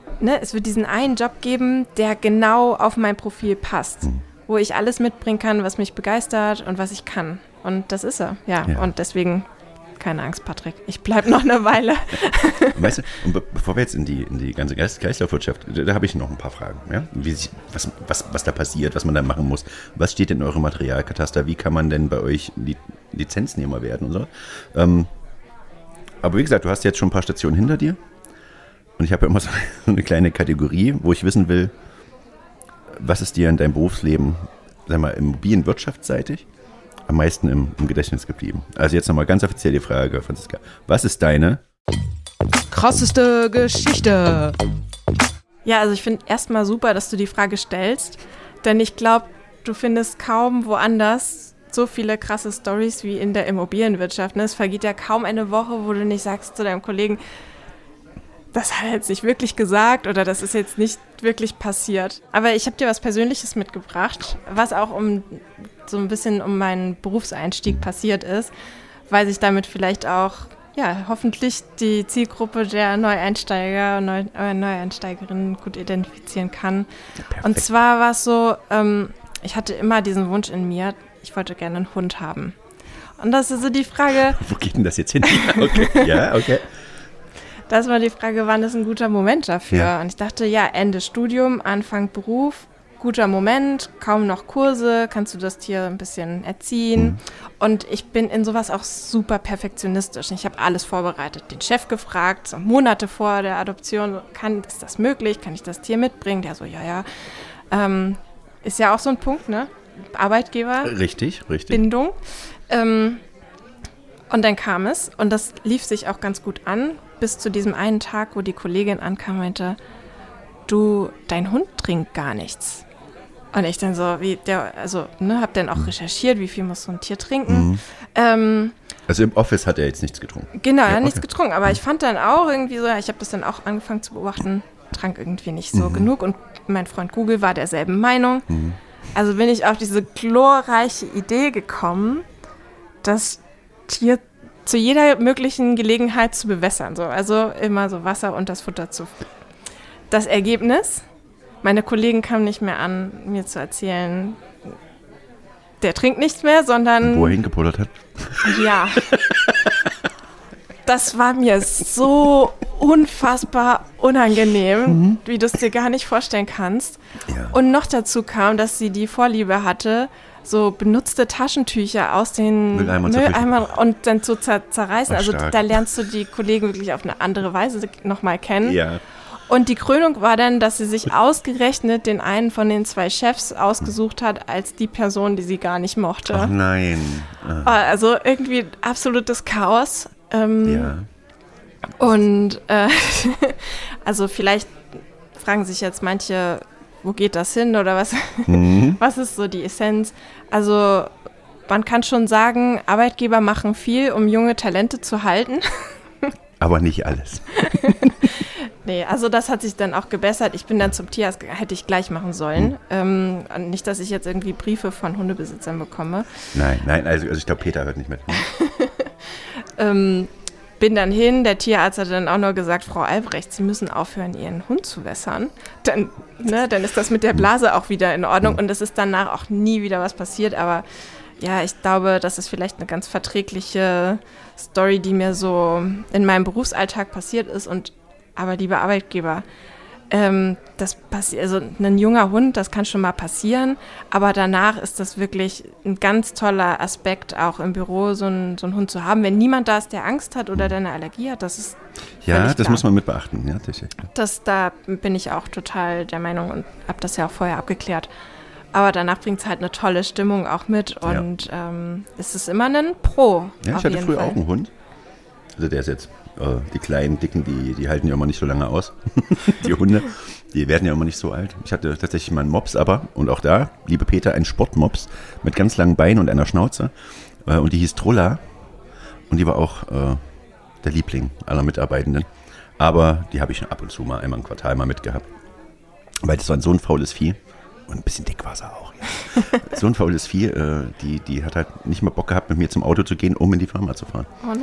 es wird diesen einen Job geben, der genau auf mein Profil passt, wo ich alles mitbringen kann, was mich begeistert und was ich kann. Und das ist er, ja. Und deswegen, keine Angst, Patrick, ich bleibe noch eine Weile. Weißt du, und bevor wir jetzt in die ganze Kreislaufwirtschaft, da habe ich noch ein paar Fragen. Ja? Was da passiert, was man da machen muss. Was steht in eurem Materialkataster? Wie kann man denn bei euch Lizenznehmer werden und so? Aber wie gesagt, du hast jetzt schon ein paar Stationen hinter dir. Und ich habe ja immer so eine kleine Kategorie, wo ich wissen will, was ist dir in deinem Berufsleben, sag mal, immobilienwirtschaftsseitig am meisten im Gedächtnis geblieben? Also jetzt nochmal ganz offiziell die Frage, Franziska. Was ist deine krasseste Geschichte? Ja, also ich finde erstmal super, dass du die Frage stellst, denn ich glaube, du findest kaum woanders so viele krasse Storys wie in der Immobilienwirtschaft. Ne? Es vergeht ja kaum eine Woche, wo du nicht sagst zu deinem Kollegen, das hat er jetzt nicht wirklich gesagt oder das ist jetzt nicht wirklich passiert. Aber ich habe dir was Persönliches mitgebracht, was auch so ein bisschen um meinen Berufseinstieg passiert ist, weil sich damit vielleicht auch, ja, hoffentlich die Zielgruppe der Neueinsteiger und Neueinsteigerinnen gut identifizieren kann. Perfekt. Und zwar war es so, ich hatte immer diesen Wunsch in mir, ich wollte gerne einen Hund haben. Und das ist so die Frage... Wo geht denn das jetzt hin? Okay, ja, okay. Das war die Frage, wann ist ein guter Moment dafür? Ja. Und ich dachte, ja, Ende Studium, Anfang Beruf, guter Moment, kaum noch Kurse, kannst du das Tier ein bisschen erziehen. Und ich bin in sowas auch super perfektionistisch. Ich habe alles vorbereitet, den Chef gefragt, so Monate vor der Adoption, ist das möglich, kann ich das Tier mitbringen? Der so, ja. Ist ja auch so ein Punkt, ne? Arbeitgeber. Richtig. Bindung. Und dann kam es und das lief sich auch ganz gut an, bis zu diesem einen Tag, wo die Kollegin ankam und meinte, dein Hund trinkt gar nichts. Und ich dann so, hab dann auch recherchiert, wie viel muss so ein Tier trinken. Also im Office hat er jetzt nichts getrunken? Genau, er hat nichts getrunken, aber ich fand dann auch irgendwie so, ich habe das dann auch angefangen zu beobachten, trank irgendwie nicht so genug und mein Freund Google war derselben Meinung. Also bin ich auf diese glorreiche Idee gekommen, das Tier zu jeder möglichen Gelegenheit zu bewässern. So. Also immer so Wasser und das Futter zu. Das Ergebnis, meine Kollegen kamen nicht mehr an, mir zu erzählen, der trinkt nichts mehr, sondern... Wo er hingepullert hat? Ja. Das war mir so unfassbar unangenehm, wie du es dir gar nicht vorstellen kannst. Ja. Und noch dazu kam, dass sie die Vorliebe hatte, so benutzte Taschentücher aus den Mülleimern und dann zu zerreißen. Also da lernst du die Kollegen wirklich auf eine andere Weise nochmal kennen. Ja. Und die Krönung war dann, dass sie sich ausgerechnet den einen von den 2 Chefs ausgesucht hat, als die Person, die sie gar nicht mochte. Ach nein. Also irgendwie absolutes Chaos. Ja. Und also vielleicht fragen sich jetzt manche, wo geht das hin oder was? Was ist so die Essenz? Also man kann schon sagen, Arbeitgeber machen viel, um junge Talente zu halten. Aber nicht alles. Nee, also das hat sich dann auch gebessert. Ich bin dann zum Tierarzt, hätte ich gleich machen sollen. Nicht, dass ich jetzt irgendwie Briefe von Hundebesitzern bekomme. Nein, also ich glaube, Peter hört nicht mit. Bin dann hin, der Tierarzt hat dann auch nur gesagt, Frau Albrecht, Sie müssen aufhören, Ihren Hund zu wässern. Dann ist das mit der Blase auch wieder in Ordnung und es ist danach auch nie wieder was passiert. Aber ja, ich glaube, das ist vielleicht eine ganz verträgliche Story, die mir so in meinem Berufsalltag passiert ist. Aber liebe Arbeitgeber, das passiert, also ein junger Hund, das kann schon mal passieren, aber danach ist das wirklich ein ganz toller Aspekt, auch im Büro so einen Hund zu haben. Wenn niemand da ist, der Angst hat oder der eine Allergie hat, das ist ja, das klar. Muss man mit beachten, ja, tatsächlich. Da bin ich auch total der Meinung und habe das ja auch vorher abgeklärt. Aber danach bringt es halt eine tolle Stimmung auch mit und es ist immer ein Pro. Ja, ich hatte früher auch einen Hund. Also der ist jetzt, die kleinen, dicken, die halten ja immer nicht so lange aus. Die Hunde, die werden ja immer nicht so alt. Ich hatte tatsächlich mal einen Mops, und auch da, liebe Peter, ein Sportmops mit ganz langen Beinen und einer Schnauze. Und die hieß Trulla. Und die war auch der Liebling aller Mitarbeitenden. Aber die habe ich ab und zu mal einmal im Quartal mal mitgehabt. Weil das war so ein faules Vieh. Und ein bisschen dick war sie auch. Ja. So ein faules Vieh, die hat halt nicht mal Bock gehabt, mit mir zum Auto zu gehen, um in die Firma zu fahren. Oh nein.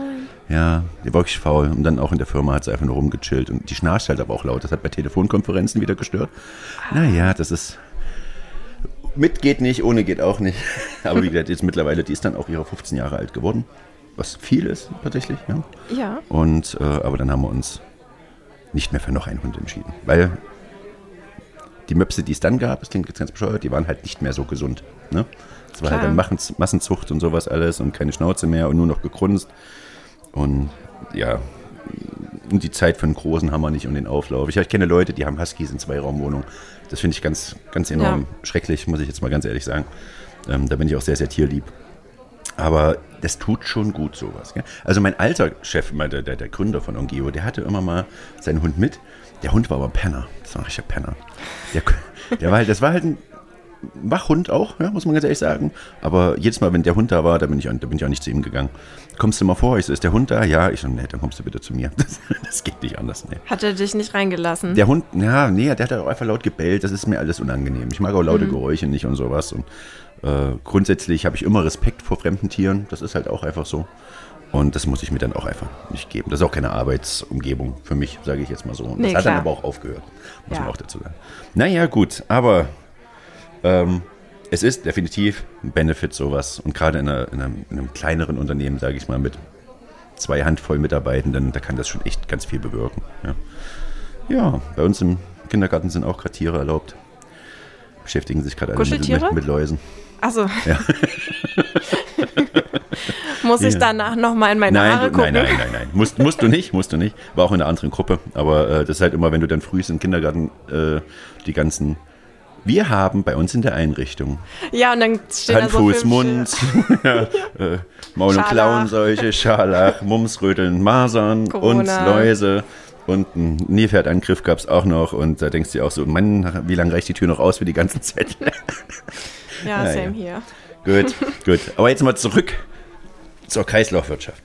Ja, die war wirklich faul. Und dann auch in der Firma hat sie einfach nur rumgechillt. Und die schnarcht halt aber auch laut. Das hat bei Telefonkonferenzen wieder gestört. Naja, das ist... Mit geht nicht, ohne geht auch nicht. Aber wie gesagt, jetzt mittlerweile, die ist dann auch ihre 15 Jahre alt geworden. Was viel ist, tatsächlich. Ja. Ja. Und, aber dann haben wir uns nicht mehr für noch einen Hund entschieden. Weil die Möpse, die es dann gab, das klingt jetzt ganz bescheuert, die waren halt nicht mehr so gesund. Ne? Das war Klar. halt dann Massenzucht und sowas alles und keine Schnauze mehr und nur noch gegrunzt. Und ja, und die Zeit für einen Großen haben wir nicht und den Auflauf. Ich kenne Leute, die haben Huskies in 2-Raumwohnungen. Das finde ich ganz, ganz enorm schrecklich, muss ich jetzt mal ganz ehrlich sagen. Da bin ich auch sehr, sehr tierlieb. Aber das tut schon gut, sowas. Gell? Also mein alter Chef, der Gründer von Ongeo, der hatte immer mal seinen Hund mit. Der Hund war aber ein Penner. Das war ein richtiger Penner. Das war halt ein Wachhund auch, ja, muss man ganz ehrlich sagen. Aber jedes Mal, wenn der Hund da war, da bin ich auch nicht zu ihm gegangen. Kommst du mal vor? Ich so, ist der Hund da? Ja. Ich so, nee, dann kommst du bitte zu mir. Das geht nicht anders. Nee. Hat er dich nicht reingelassen? Der Hund, ja, nee, der hat auch einfach laut gebellt. Das ist mir alles unangenehm. Ich mag auch laute Geräusche nicht und sowas. Und grundsätzlich habe ich immer Respekt vor fremden Tieren. Das ist halt auch einfach so. Und das muss ich mir dann auch einfach nicht geben. Das ist auch keine Arbeitsumgebung für mich, sage ich jetzt mal so. Und das hat dann aber auch aufgehört, muss man auch dazu sagen. Naja, gut, aber es ist definitiv ein Benefit, sowas. Und gerade in einem kleineren Unternehmen, sage ich mal, mit 2 Handvoll Mitarbeitenden, da kann das schon echt ganz viel bewirken. Ja, bei uns im Kindergarten sind auch gerade Tiere erlaubt. Beschäftigen sich gerade alle mit Läusen. Achso. Ja. Muss ich danach nochmal in meine Haare gucken? Nein. Musst du nicht. War auch in einer anderen Gruppe. Aber das ist halt immer, wenn du dann früh im Kindergarten die ganzen... Wir haben bei uns in der Einrichtung ja, und dann stehen Hand, da so Fuß, Mund, Maul- und Klauenseuche, Scharlach, Mumps, Röteln, Masern, und Läuse und einen Nilpferdangriff gab es auch noch. Und da denkst du dir auch so, Mann, wie lange reicht die Tür noch aus für die ganzen Zettel? Ja, same hier. Gut. Aber jetzt mal zurück zur Kreislaufwirtschaft.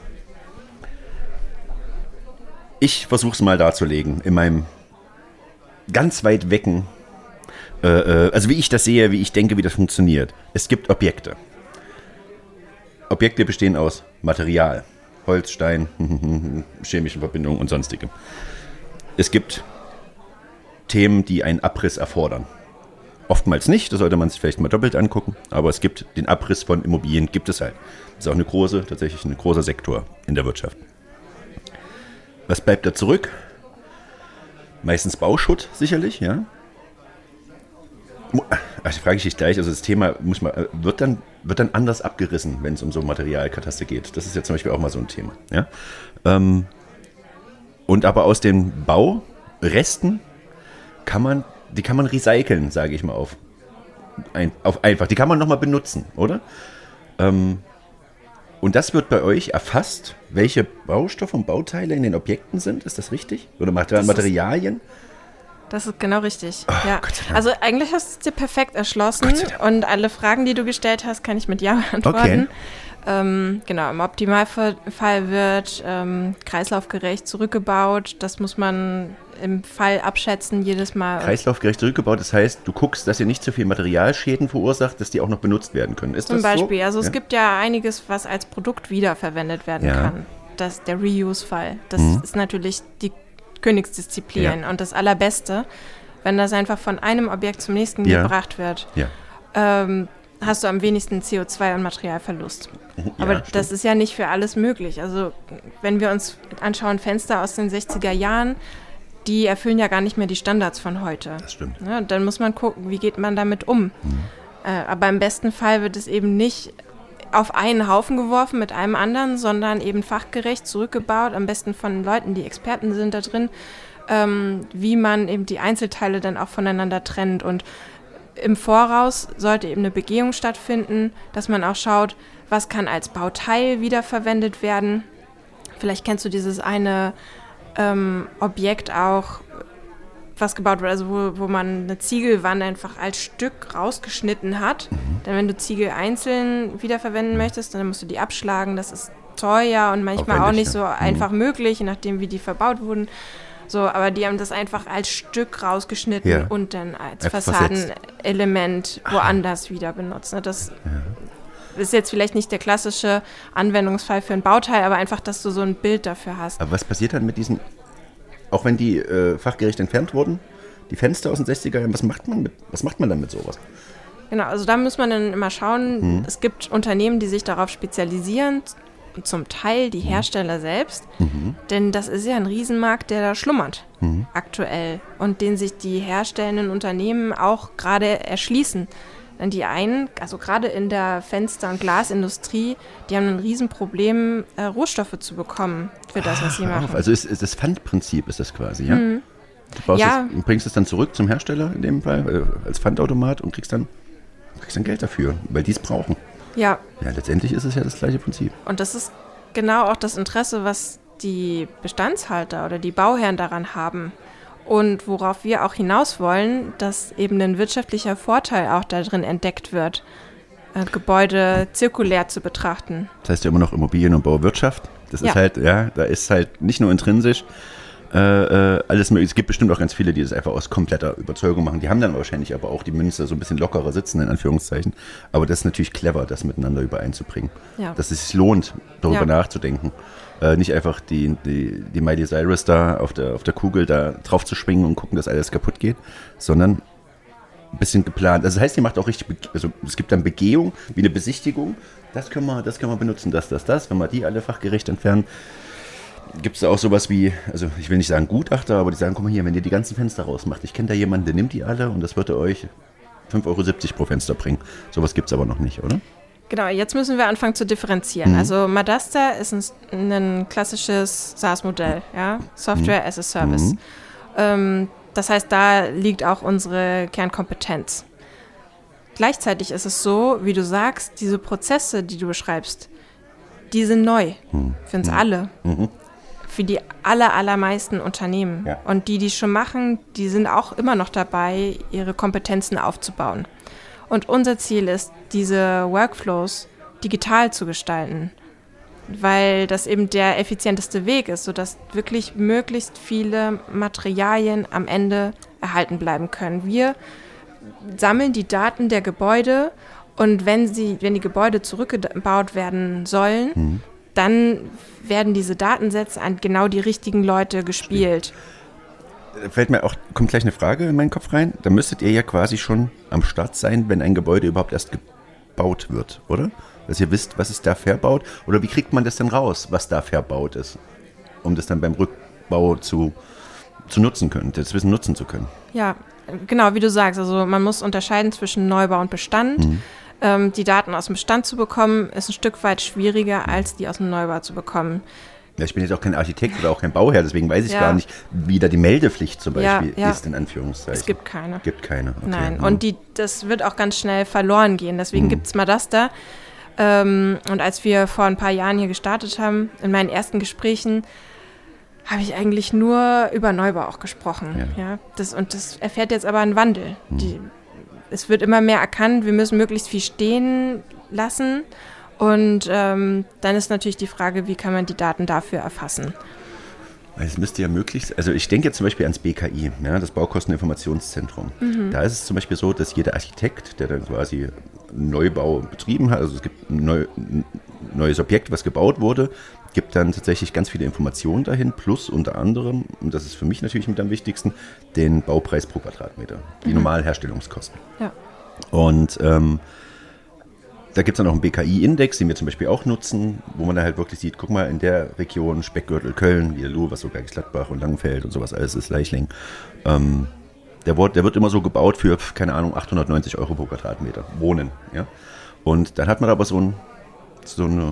Ich versuche es mal darzulegen in meinem ganz weit wecken, also wie ich das sehe, wie ich denke, wie das funktioniert. Es gibt Objekte. Objekte bestehen aus Material, Holz, Stein, chemischen Verbindungen und sonstigem. Es gibt Themen, die einen Abriss erfordern. Oftmals nicht, das sollte man sich vielleicht mal doppelt angucken, aber es gibt den Abriss von Immobilien, gibt es halt. Das ist auch tatsächlich ein großer Sektor in der Wirtschaft. Was bleibt da zurück? Meistens Bauschutt, sicherlich, ja. Also frage ich dich gleich, also das Thema wird dann anders abgerissen, wenn es um so Materialkataster geht. Das ist ja zum Beispiel auch mal so ein Thema. Ja? Und aber aus den Bauresten die kann man recyceln, sage ich mal auf einfach. Die kann man nochmal benutzen, oder? Und das wird bei euch erfasst, welche Baustoffe und Bauteile in den Objekten sind. Ist das richtig? Oder Materialien? Das ist genau richtig. Oh, ja. Also eigentlich hast du es dir perfekt erschlossen und alle Fragen, die du gestellt hast, kann ich mit Ja beantworten. Okay. Genau, im Optimalfall wird kreislaufgerecht zurückgebaut. Das muss man im Fall abschätzen jedes Mal. Kreislaufgerecht zurückgebaut, das heißt, du guckst, dass ihr nicht so viel Materialschäden verursacht, dass die auch noch benutzt werden können. Ist das so? Zum Beispiel, also es gibt ja einiges, was als Produkt wiederverwendet werden kann. Der Reuse-Fall, das ist natürlich die Königsdisziplin und das Allerbeste, wenn das einfach von einem Objekt zum nächsten gebracht wird, hast du am wenigsten CO2 und Materialverlust. Aber das ist ja nicht für alles möglich. Also wenn wir uns anschauen, Fenster aus den 60er Jahren, die erfüllen ja gar nicht mehr die Standards von heute. Das stimmt. Ja, und dann muss man gucken, wie geht man damit um. Aber im besten Fall wird es eben nicht auf einen Haufen geworfen mit einem anderen, sondern eben fachgerecht zurückgebaut, am besten von Leuten, die Experten sind da drin, wie man eben die Einzelteile dann auch voneinander trennt. Und im Voraus sollte eben eine Begehung stattfinden, dass man auch schaut, was kann als Bauteil wiederverwendet werden. Vielleicht kennst du dieses eine Objekt auch, was gebaut wurde, also wo man eine Ziegelwand einfach als Stück rausgeschnitten hat. Denn wenn du Ziegel einzeln wiederverwenden möchtest, dann musst du die abschlagen. Das ist teuer und manchmal auch nicht so einfach möglich, je nachdem, wie die verbaut wurden. So, aber die haben das einfach als Stück rausgeschnitten und dann als Fassadenelement woanders wieder benutzt. Das ist jetzt vielleicht nicht der klassische Anwendungsfall für ein Bauteil, aber einfach, dass du so ein Bild dafür hast. Aber was passiert dann mit diesen, auch wenn die fachgerecht entfernt wurden, die Fenster aus den 60er Jahren, was macht man dann mit sowas? Genau, also da muss man dann immer schauen, es gibt Unternehmen, die sich darauf spezialisieren, zum Teil die Hersteller selbst, denn das ist ja ein Riesenmarkt, der da schlummert aktuell und den sich die herstellenden Unternehmen auch gerade erschließen. Denn die einen, also gerade in der Fenster- und Glasindustrie, die haben ein Riesenproblem, Rohstoffe zu bekommen für das, was sie machen. Also ist das Pfandprinzip ist das quasi, ja? Du bringst es dann zurück zum Hersteller in dem Fall, als Pfandautomat und kriegst dann Geld dafür, weil die es brauchen. Ja. Ja, letztendlich ist es ja das gleiche Prinzip. Und das ist genau auch das Interesse, was die Bestandshalter oder die Bauherren daran haben. Und worauf wir auch hinaus wollen, dass eben ein wirtschaftlicher Vorteil auch darin entdeckt wird, Gebäude zirkulär zu betrachten. Das heißt ja immer noch Immobilien- und Bauwirtschaft. Das ist halt, da ist halt nicht nur intrinsisch alles möglich. Es gibt bestimmt auch ganz viele, die das einfach aus kompletter Überzeugung machen. Die haben dann wahrscheinlich aber auch die Münze so ein bisschen lockerer sitzen, in Anführungszeichen. Aber das ist natürlich clever, das miteinander übereinzubringen. Ja. Dass es sich lohnt, darüber nachzudenken. Nicht einfach die Miley Cyrus da auf der Kugel da drauf zu schwingen und gucken, dass alles kaputt geht, sondern ein bisschen geplant. Also das heißt, ihr macht auch richtig, also es gibt dann Begehung, wie eine Besichtigung. Das können wir benutzen, das. Wenn wir die alle fachgerecht entfernen, gibt es da auch sowas wie, also ich will nicht sagen Gutachter, aber die sagen, guck mal hier, wenn ihr die ganzen Fenster rausmacht, ich kenne da jemanden, der nimmt die alle und das würde euch 5,70 € pro Fenster bringen. Sowas gibt es aber noch nicht, oder? Genau, jetzt müssen wir anfangen zu differenzieren. Also Madasta ist ein klassisches SaaS-Modell, ja? Software as a Service. Das heißt, da liegt auch unsere Kernkompetenz. Gleichzeitig ist es so, wie du sagst, diese Prozesse, die du beschreibst, die sind neu für uns alle. Für die allermeisten Unternehmen. Ja. Und die schon machen, die sind auch immer noch dabei, ihre Kompetenzen aufzubauen. Und unser Ziel ist, diese Workflows digital zu gestalten, weil das eben der effizienteste Weg ist, sodass wirklich möglichst viele Materialien am Ende erhalten bleiben können. Wir sammeln die Daten der Gebäude und wenn die Gebäude zurückgebaut werden sollen, dann werden diese Datensätze an genau die richtigen Leute gespielt. Kommt gleich eine Frage in meinen Kopf rein. Da müsstet ihr ja quasi schon am Start sein, wenn ein Gebäude überhaupt erst gebaut wird, oder? Dass ihr wisst, was ist da verbaut? Oder wie kriegt man das denn raus, was da verbaut ist? Um das dann beim Rückbau zu nutzen können, das Wissen nutzen zu können. Ja, genau, wie du sagst. Also man muss unterscheiden zwischen Neubau und Bestand. Die Daten aus dem Bestand zu bekommen, ist ein Stück weit schwieriger, als die aus dem Neubau zu bekommen. Ja, ich bin jetzt auch kein Architekt oder auch kein Bauherr, deswegen weiß ich gar nicht, wie da die Meldepflicht zum Beispiel ist, in Anführungszeichen. Es gibt keine. Okay. Nein, und das wird auch ganz schnell verloren gehen, deswegen gibt es Madasta. Und als wir vor ein paar Jahren hier gestartet haben, in meinen ersten Gesprächen, habe ich eigentlich nur über Neubau auch gesprochen. Ja. Das erfährt jetzt aber einen Wandel. Es wird immer mehr erkannt, wir müssen möglichst viel stehen lassen. Und dann ist natürlich die Frage, wie kann man die Daten dafür erfassen? Es müsste ja möglich sein. Also ich denke jetzt zum Beispiel ans BKI, das Baukosteninformationszentrum. Da ist es zum Beispiel so, dass jeder Architekt, der dann quasi Neubau betrieben hat, also es gibt ein neues Objekt, was gebaut wurde, gibt dann tatsächlich ganz viele Informationen dahin, plus unter anderem, und das ist für mich natürlich mit am wichtigsten, den Baupreis pro Quadratmeter, die Normalherstellungskosten. Ja. Und da gibt es dann auch einen BKI-Index, den wir zum Beispiel auch nutzen, wo man dann halt wirklich sieht, guck mal, in der Region Speckgürtel Köln, Liederloh, was sogar Gladbach und Langenfeld und sowas alles ist, Leichling, der wird immer so gebaut für, keine Ahnung, 890 € pro Quadratmeter, Wohnen. Ja? Und dann hat man aber so eine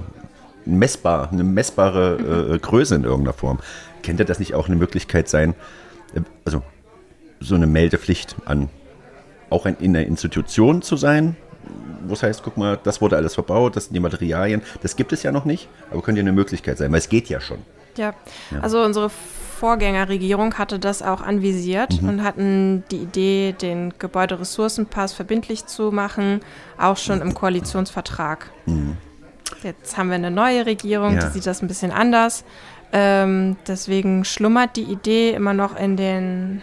messbare Größe in irgendeiner Form. Könnte das nicht auch eine Möglichkeit sein, also so eine Meldepflicht an auch in einer Institution zu sein, wo es heißt, guck mal, das wurde alles verbaut, das sind die Materialien, das gibt es ja noch nicht, aber könnte ja eine Möglichkeit sein, weil es geht ja schon. Ja, also unsere Vorgängerregierung hatte das auch anvisiert und hatten die Idee, den Gebäuderessourcenpass verbindlich zu machen, auch schon im Koalitionsvertrag. Jetzt haben wir eine neue Regierung, die sieht das ein bisschen anders. Deswegen schlummert die Idee immer noch in den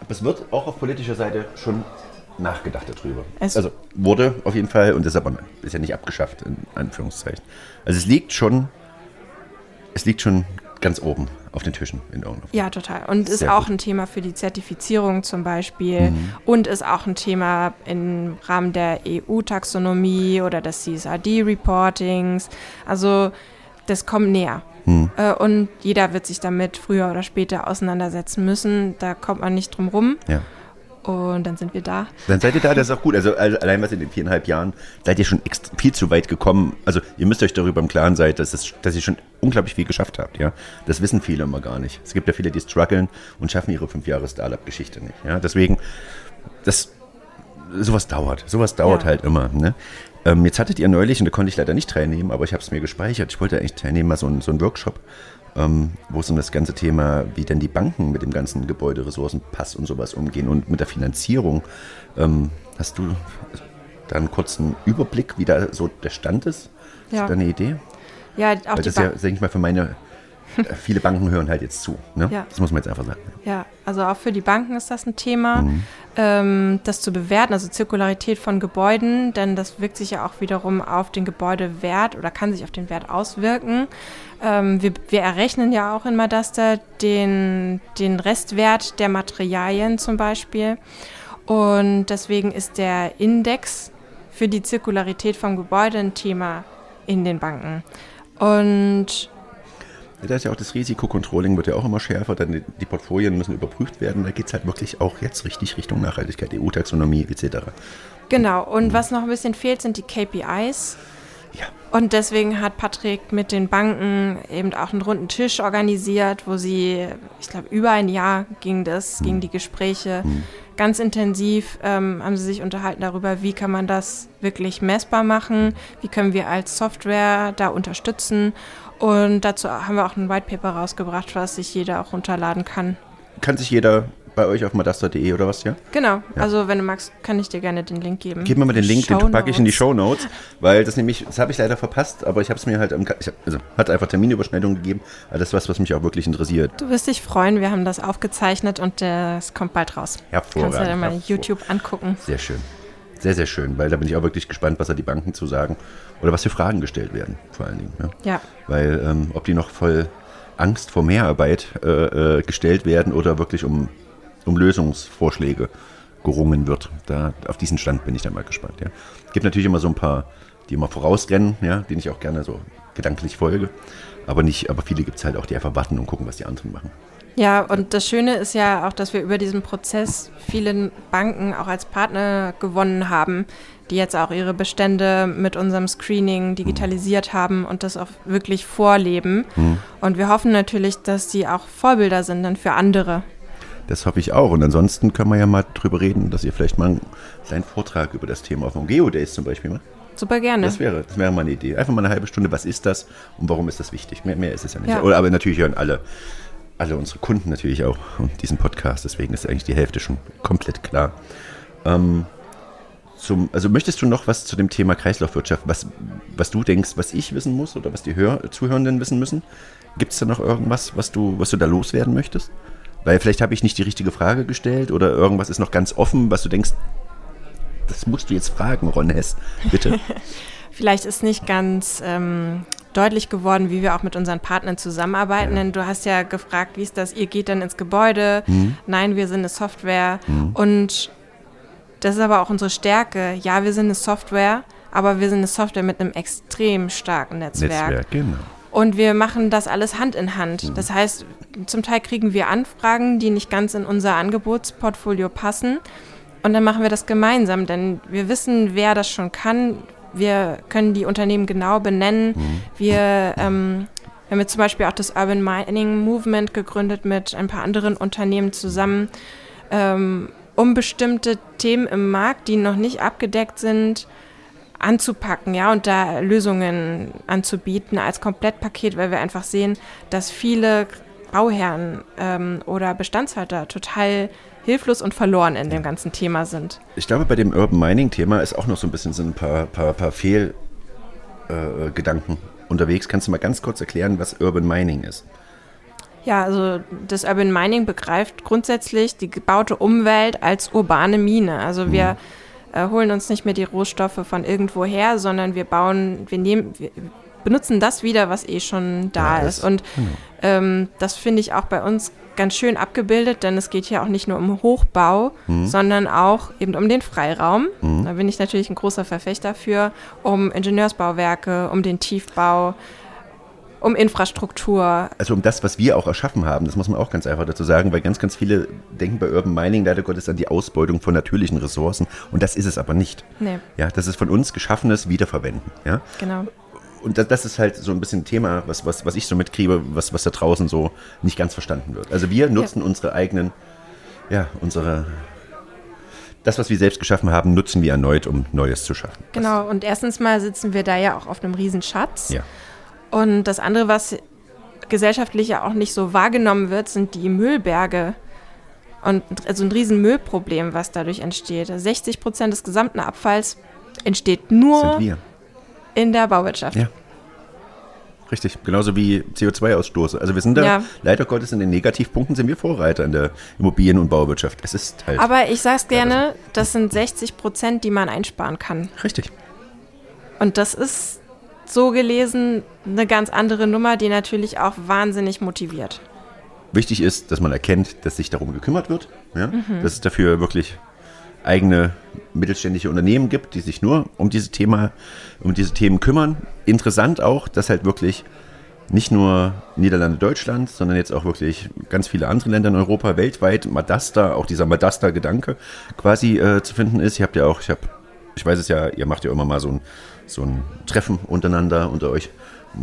es wird auch auf politischer Seite schon nachgedacht darüber. Also wurde auf jeden Fall, und das ist ja nicht abgeschafft, in Anführungszeichen. Also es liegt schon ganz oben auf den Tischen in irgendeiner Form. Ja, total. Und ist auch ein Thema für die Zertifizierung zum Beispiel und ist auch ein Thema im Rahmen der EU-Taxonomie oder des CSRD-Reportings. Also das kommt näher. Und jeder wird sich damit früher oder später auseinandersetzen müssen. Da kommt man nicht drum rum. Ja. Und dann sind wir da. Dann seid ihr da, das ist auch gut. Also allein was in den 4,5 Jahren seid ihr schon viel zu weit gekommen. Also ihr müsst euch darüber im Klaren sein, dass ihr schon unglaublich viel geschafft habt. Ja? Das wissen viele immer gar nicht. Es gibt ja viele, die strugglen und schaffen ihre 5 Jahre Startup-Geschichte nicht. Ja? Deswegen, sowas dauert halt immer. Ne? Jetzt hattet ihr neulich, und da konnte ich leider nicht teilnehmen, aber ich habe es mir gespeichert, ich wollte eigentlich teilnehmen, mal so einen Workshop, wo es um das ganze Thema, wie denn die Banken mit dem ganzen Gebäuderessourcenpass und sowas umgehen und mit der Finanzierung. Hast du da einen kurzen Überblick, wie da so der Stand ist? Hast du da eine Idee? Ja, Weil auch das ist ja, denke ich mal, für meine... Viele Banken hören halt jetzt zu. Ne? Ja. Das muss man jetzt einfach sagen. Ja, also auch für die Banken ist das ein Thema, das zu bewerten, also Zirkularität von Gebäuden, denn das wirkt sich ja auch wiederum auf den Gebäudewert oder kann sich auf den Wert auswirken. Wir errechnen ja auch in Madaster den Restwert der Materialien zum Beispiel. Und deswegen ist der Index für die Zirkularität vom Gebäude ein Thema in den Banken. Und da ist ja auch das Risikocontrolling, wird ja auch immer schärfer, dann die Portfolien müssen überprüft werden. Da geht es halt wirklich auch jetzt richtig Richtung Nachhaltigkeit, EU-Taxonomie etc. Genau, und was noch ein bisschen fehlt, sind die KPIs. Ja. Und deswegen hat Patrick mit den Banken eben auch einen runden Tisch organisiert, wo sie, ich glaube, über ein Jahr gingen die Gespräche ganz intensiv, haben sie sich unterhalten darüber, wie kann man das wirklich messbar machen, wie können wir als Software da unterstützen. Und dazu haben wir auch ein White Paper rausgebracht, was sich jeder auch runterladen kann. Kann sich jeder bei euch auf madaster.de oder was, ja? Genau, ja. Also wenn du magst, kann ich dir gerne den Link geben. Gib mir mal den Link, den packe ich in die Shownotes, weil das habe ich leider verpasst, aber ich habe es mir halt, hat einfach Terminüberschneidungen gegeben, aber das ist was mich auch wirklich interessiert. Du wirst dich freuen, wir haben das aufgezeichnet und es kommt bald raus. Hervorragend. Kannst du dir mal YouTube angucken. Sehr schön. Sehr, sehr schön, weil da bin ich auch wirklich gespannt, was da die Banken zu sagen oder was für Fragen gestellt werden, vor allen Dingen. Ne? Ja. Weil ob die noch voll Angst vor Mehrarbeit gestellt werden oder wirklich um Lösungsvorschläge gerungen wird. Auf diesen Stand bin ich dann mal gespannt. Ja. Es gibt natürlich immer so ein paar, die immer vorausrennen, ja, denen ich auch gerne so gedanklich folge, aber viele gibt es halt auch, die einfach warten und gucken, was die anderen machen. Ja, und das Schöne ist ja auch, dass wir über diesen Prozess viele Banken auch als Partner gewonnen haben, die jetzt auch ihre Bestände mit unserem Screening digitalisiert haben und das auch wirklich vorleben. Und wir hoffen natürlich, dass die auch Vorbilder sind dann für andere. Das hoffe ich auch. Und ansonsten können wir ja mal drüber reden, dass ihr vielleicht mal einen kleinen Vortrag über das Thema von Geodays zum Beispiel macht. Super gerne. Das wäre mal eine Idee. Einfach mal eine halbe Stunde, was ist das und warum ist das wichtig? Mehr ist es ja nicht. Ja. Aber natürlich hören alle unsere Kunden natürlich auch und diesen Podcast, deswegen ist eigentlich die Hälfte schon komplett klar. Also möchtest du noch was zu dem Thema Kreislaufwirtschaft, was du denkst, was ich wissen muss oder was die Zuhörenden wissen müssen? Gibt es da noch irgendwas, was du da loswerden möchtest? Weil vielleicht habe ich nicht die richtige Frage gestellt oder irgendwas ist noch ganz offen, was du denkst, das musst du jetzt fragen, Ron Hess, bitte. Vielleicht ist nicht ganz deutlich geworden, wie wir auch mit unseren Partnern zusammenarbeiten. Denn du hast ja gefragt, wie ist das? Ihr geht dann ins Gebäude. Nein, wir sind eine Software. Und das ist aber auch unsere Stärke. Ja, wir sind eine Software, aber wir sind eine Software mit einem extrem starken Netzwerk. Genau. Und wir machen das alles Hand in Hand. Das heißt, zum Teil kriegen wir Anfragen, die nicht ganz in unser Angebotsportfolio passen. Und dann machen wir das gemeinsam, denn wir wissen, wer das schon kann. Wir können die Unternehmen genau benennen. Wir haben jetzt zum Beispiel auch das Urban Mining Movement gegründet mit ein paar anderen Unternehmen zusammen, um bestimmte Themen im Markt, die noch nicht abgedeckt sind, anzupacken, ja, und da Lösungen anzubieten als Komplettpaket, weil wir einfach sehen, dass viele Bauherren oder Bestandshalter total hilflos und verloren in dem ganzen Thema sind. Ich glaube, bei dem Urban Mining-Thema ist auch noch so ein bisschen so ein paar Fehlgedanken unterwegs. Kannst du mal ganz kurz erklären, was Urban Mining ist? Ja, also das Urban Mining begreift grundsätzlich die gebaute Umwelt als urbane Mine. Also wir holen uns nicht mehr die Rohstoffe von irgendwo her, sondern wir benutzen das wieder, was schon da ist. Und das finde ich auch bei uns ganz schön abgebildet, denn es geht hier auch nicht nur um Hochbau, sondern auch eben um den Freiraum. Da bin ich natürlich ein großer Verfechter für, um Ingenieursbauwerke, um den Tiefbau, um Infrastruktur. Also um das, was wir auch erschaffen haben, das muss man auch ganz einfach dazu sagen, weil ganz, ganz viele denken bei Urban Mining leider Gottes an die Ausbeutung von natürlichen Ressourcen und das ist es aber nicht. Nee. Ja, das ist von uns geschaffenes Wiederverwenden. Ja? Genau. Und das ist halt so ein bisschen ein Thema, was ich so mitkriege, was da draußen so nicht ganz verstanden wird. Also wir nutzen unsere eigenen, das, was wir selbst geschaffen haben, nutzen wir erneut, um Neues zu schaffen. Genau, und erstens mal sitzen wir da ja auch auf einem Riesenschatz. Ja. Und das andere, was gesellschaftlich ja auch nicht so wahrgenommen wird, sind die Müllberge. Und also ein Riesenmüllproblem, was dadurch entsteht. 60% des gesamten Abfalls entsteht nur in der Bauwirtschaft. Ja. Richtig, genauso wie CO2-Ausstoß. Also wir sind da, leider Gottes, in den Negativpunkten sind wir Vorreiter in der Immobilien- und Bauwirtschaft. Es ist halt. Aber ich sag's gerne, das sind 60%, die man einsparen kann. Richtig. Und das ist so gelesen eine ganz andere Nummer, die natürlich auch wahnsinnig motiviert. Wichtig ist, dass man erkennt, dass sich darum gekümmert wird, dass es dafür wirklich eigene mittelständische Unternehmen gibt, die sich nur um diese Themen kümmern. Interessant auch, dass halt wirklich nicht nur Niederlande, Deutschland, sondern jetzt auch wirklich ganz viele andere Länder in Europa, weltweit, auch dieser Madasta-Gedanke quasi zu finden ist. Ich weiß es ja, ihr macht ja immer mal so ein Treffen untereinander unter euch.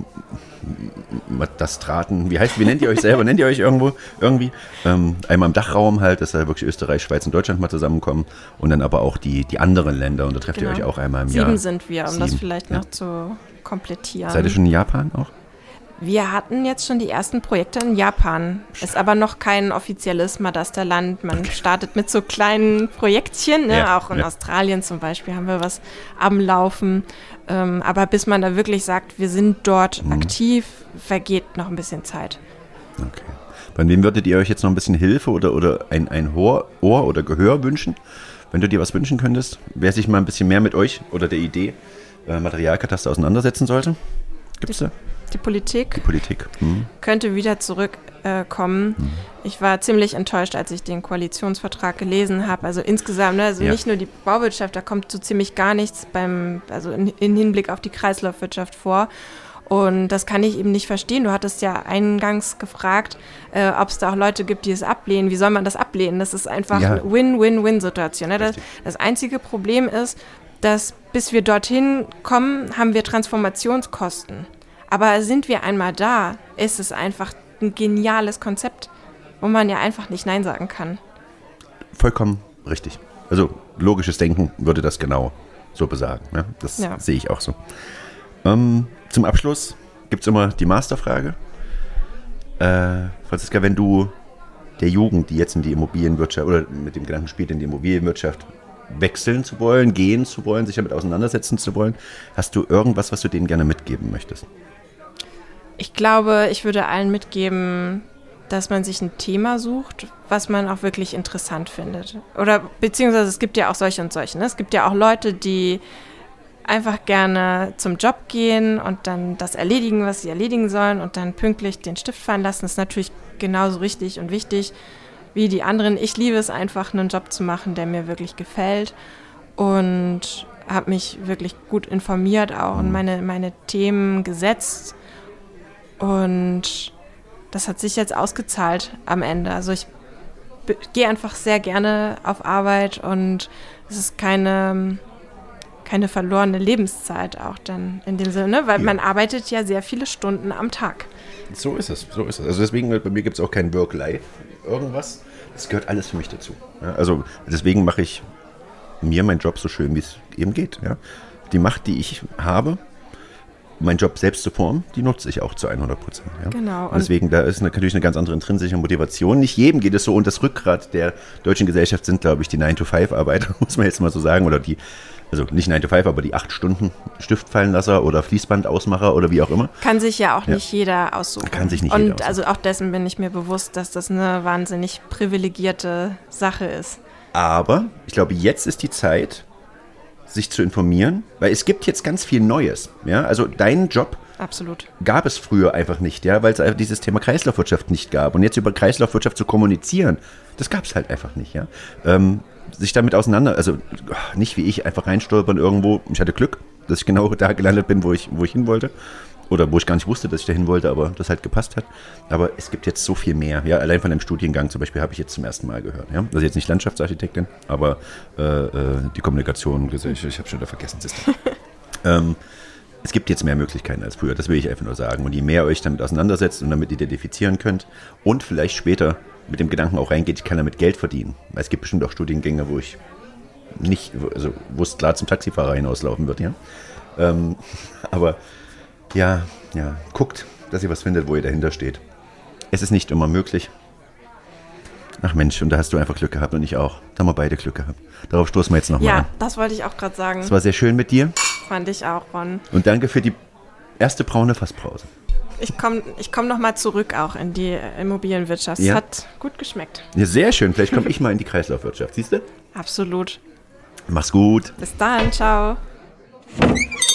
Madastraten, wie nennt ihr euch selber? Nennt ihr euch irgendwie? Einmal im Dachraum halt, dass da wirklich Österreich, Schweiz und Deutschland mal zusammenkommen und dann aber auch die anderen Länder und da trefft ihr euch auch einmal im Jahr. 7 sind wir, um das vielleicht noch zu komplettieren. Seid ihr schon in Japan auch? Wir hatten jetzt schon die ersten Projekte in Japan. Ist aber noch kein offizielles Madasta-Land. Man startet mit so kleinen Projektchen. Auch in Australien zum Beispiel haben wir was am Laufen. Aber bis man da wirklich sagt, wir sind dort aktiv, vergeht noch ein bisschen Zeit. Okay. Von wem würdet ihr euch jetzt noch ein bisschen Hilfe oder ein Ohr oder Gehör wünschen? Wenn du dir was wünschen könntest, wer sich mal ein bisschen mehr mit euch oder der Idee Materialkataster auseinandersetzen sollte? Gibt's da? Die Politik. Die Politik. Könnte wieder zurückkommen. Ich war ziemlich enttäuscht, als ich den Koalitionsvertrag gelesen habe. Also insgesamt, nicht nur die Bauwirtschaft, da kommt so ziemlich gar nichts im Hinblick auf die Kreislaufwirtschaft vor. Und das kann ich eben nicht verstehen. Du hattest ja eingangs gefragt, ob es da auch Leute gibt, die es ablehnen. Wie soll man das ablehnen? Das ist einfach eine Win-Win-Win-Situation. Ne? Das einzige Problem ist, dass bis wir dorthin kommen, haben wir Transformationskosten. Aber sind wir einmal da, ist es einfach ein geniales Konzept, wo man ja einfach nicht Nein sagen kann. Vollkommen richtig. Also logisches Denken würde das genau so besagen. Ja? Das sehe ich auch so. Zum Abschluss gibt es immer die Masterfrage. Franziska, wenn du der Jugend, die jetzt in die Immobilienwirtschaft oder mit dem Gedanken spielt, in die Immobilienwirtschaft wechseln zu wollen, gehen zu wollen, sich damit auseinandersetzen zu wollen, hast du irgendwas, was du denen gerne mitgeben möchtest? Ich glaube, ich würde allen mitgeben, dass man sich ein Thema sucht, was man auch wirklich interessant findet. Oder beziehungsweise es gibt ja auch solche und solche. Ne? Es gibt ja auch Leute, die einfach gerne zum Job gehen und dann das erledigen, was sie erledigen sollen und dann pünktlich den Stift fallen lassen. Das ist natürlich genauso richtig und wichtig wie die anderen. Ich liebe es einfach, einen Job zu machen, der mir wirklich gefällt und habe mich wirklich gut informiert auch und meine Themen gesetzt. Und das hat sich jetzt ausgezahlt am Ende. Also ich gehe einfach sehr gerne auf Arbeit und es ist keine verlorene Lebenszeit auch dann in dem Sinne, weil man arbeitet ja sehr viele Stunden am Tag. So ist es. Also deswegen, bei mir gibt es auch kein Work-Life irgendwas. Das gehört alles für mich dazu. Ja, also deswegen mache ich mir meinen Job so schön, wie es eben geht. Ja. Die Macht, die ich habe, meinen Job selbst zu formen, die nutze ich auch zu 100%. Ja? Genau. Und deswegen, da ist natürlich eine ganz andere intrinsische Motivation. Nicht jedem geht es so. Und das Rückgrat der deutschen Gesellschaft sind, glaube ich, die 9-to-5-Arbeiter, muss man jetzt mal so sagen. Oder die, also nicht 9-to-5, aber die 8 Stunden Stiftfallenlasser oder Fließbandausmacher oder wie auch immer. Kann sich ja auch nicht jeder aussuchen. Kann sich nicht jeder aussuchen. Also auch dessen bin ich mir bewusst, dass das eine wahnsinnig privilegierte Sache ist. Aber ich glaube, jetzt ist die Zeit, sich zu informieren, weil es gibt jetzt ganz viel Neues. Ja? Also deinen Job Absolut. gab es früher einfach nicht, ja, weil es einfach dieses Thema Kreislaufwirtschaft nicht gab. Und jetzt über Kreislaufwirtschaft zu kommunizieren, das gab es halt einfach nicht. Ja? Sich damit also nicht wie ich, einfach reinstolpern irgendwo. Ich hatte Glück, dass ich genau da gelandet bin, wo ich hin wollte. Oder wo ich gar nicht wusste, dass ich da hin wollte, aber das halt gepasst hat. Aber es gibt jetzt so viel mehr. Ja, allein von dem Studiengang zum Beispiel habe ich jetzt zum ersten Mal gehört. Ja? Das ist jetzt nicht Landschaftsarchitektin, aber die Kommunikation, ich habe schon da vergessen. Es gibt jetzt mehr Möglichkeiten als früher, das will ich einfach nur sagen. Und je mehr euch damit auseinandersetzt und damit identifizieren könnt und vielleicht später mit dem Gedanken auch reingeht, ich kann damit Geld verdienen. Weil es gibt bestimmt auch Studiengänge, wo ich nicht, also wo es klar zum Taxifahrer hinauslaufen wird. Ja? Aber ja, guckt, dass ihr was findet, wo ihr dahinter steht. Es ist nicht immer möglich. Ach Mensch, und da hast du einfach Glück gehabt und ich auch. Da haben wir beide Glück gehabt. Darauf stoßen wir jetzt nochmal an. Ja, das wollte ich auch gerade sagen. Es war sehr schön mit dir. Fand ich auch, Ron. Und danke für die erste braune Fassbrause. Ich komm noch mal zurück auch in die Immobilienwirtschaft. Ja. Es hat gut geschmeckt. Ja, sehr schön. Vielleicht komme ich mal in die Kreislaufwirtschaft. Siehst du? Absolut. Mach's gut. Bis dann. Ciao.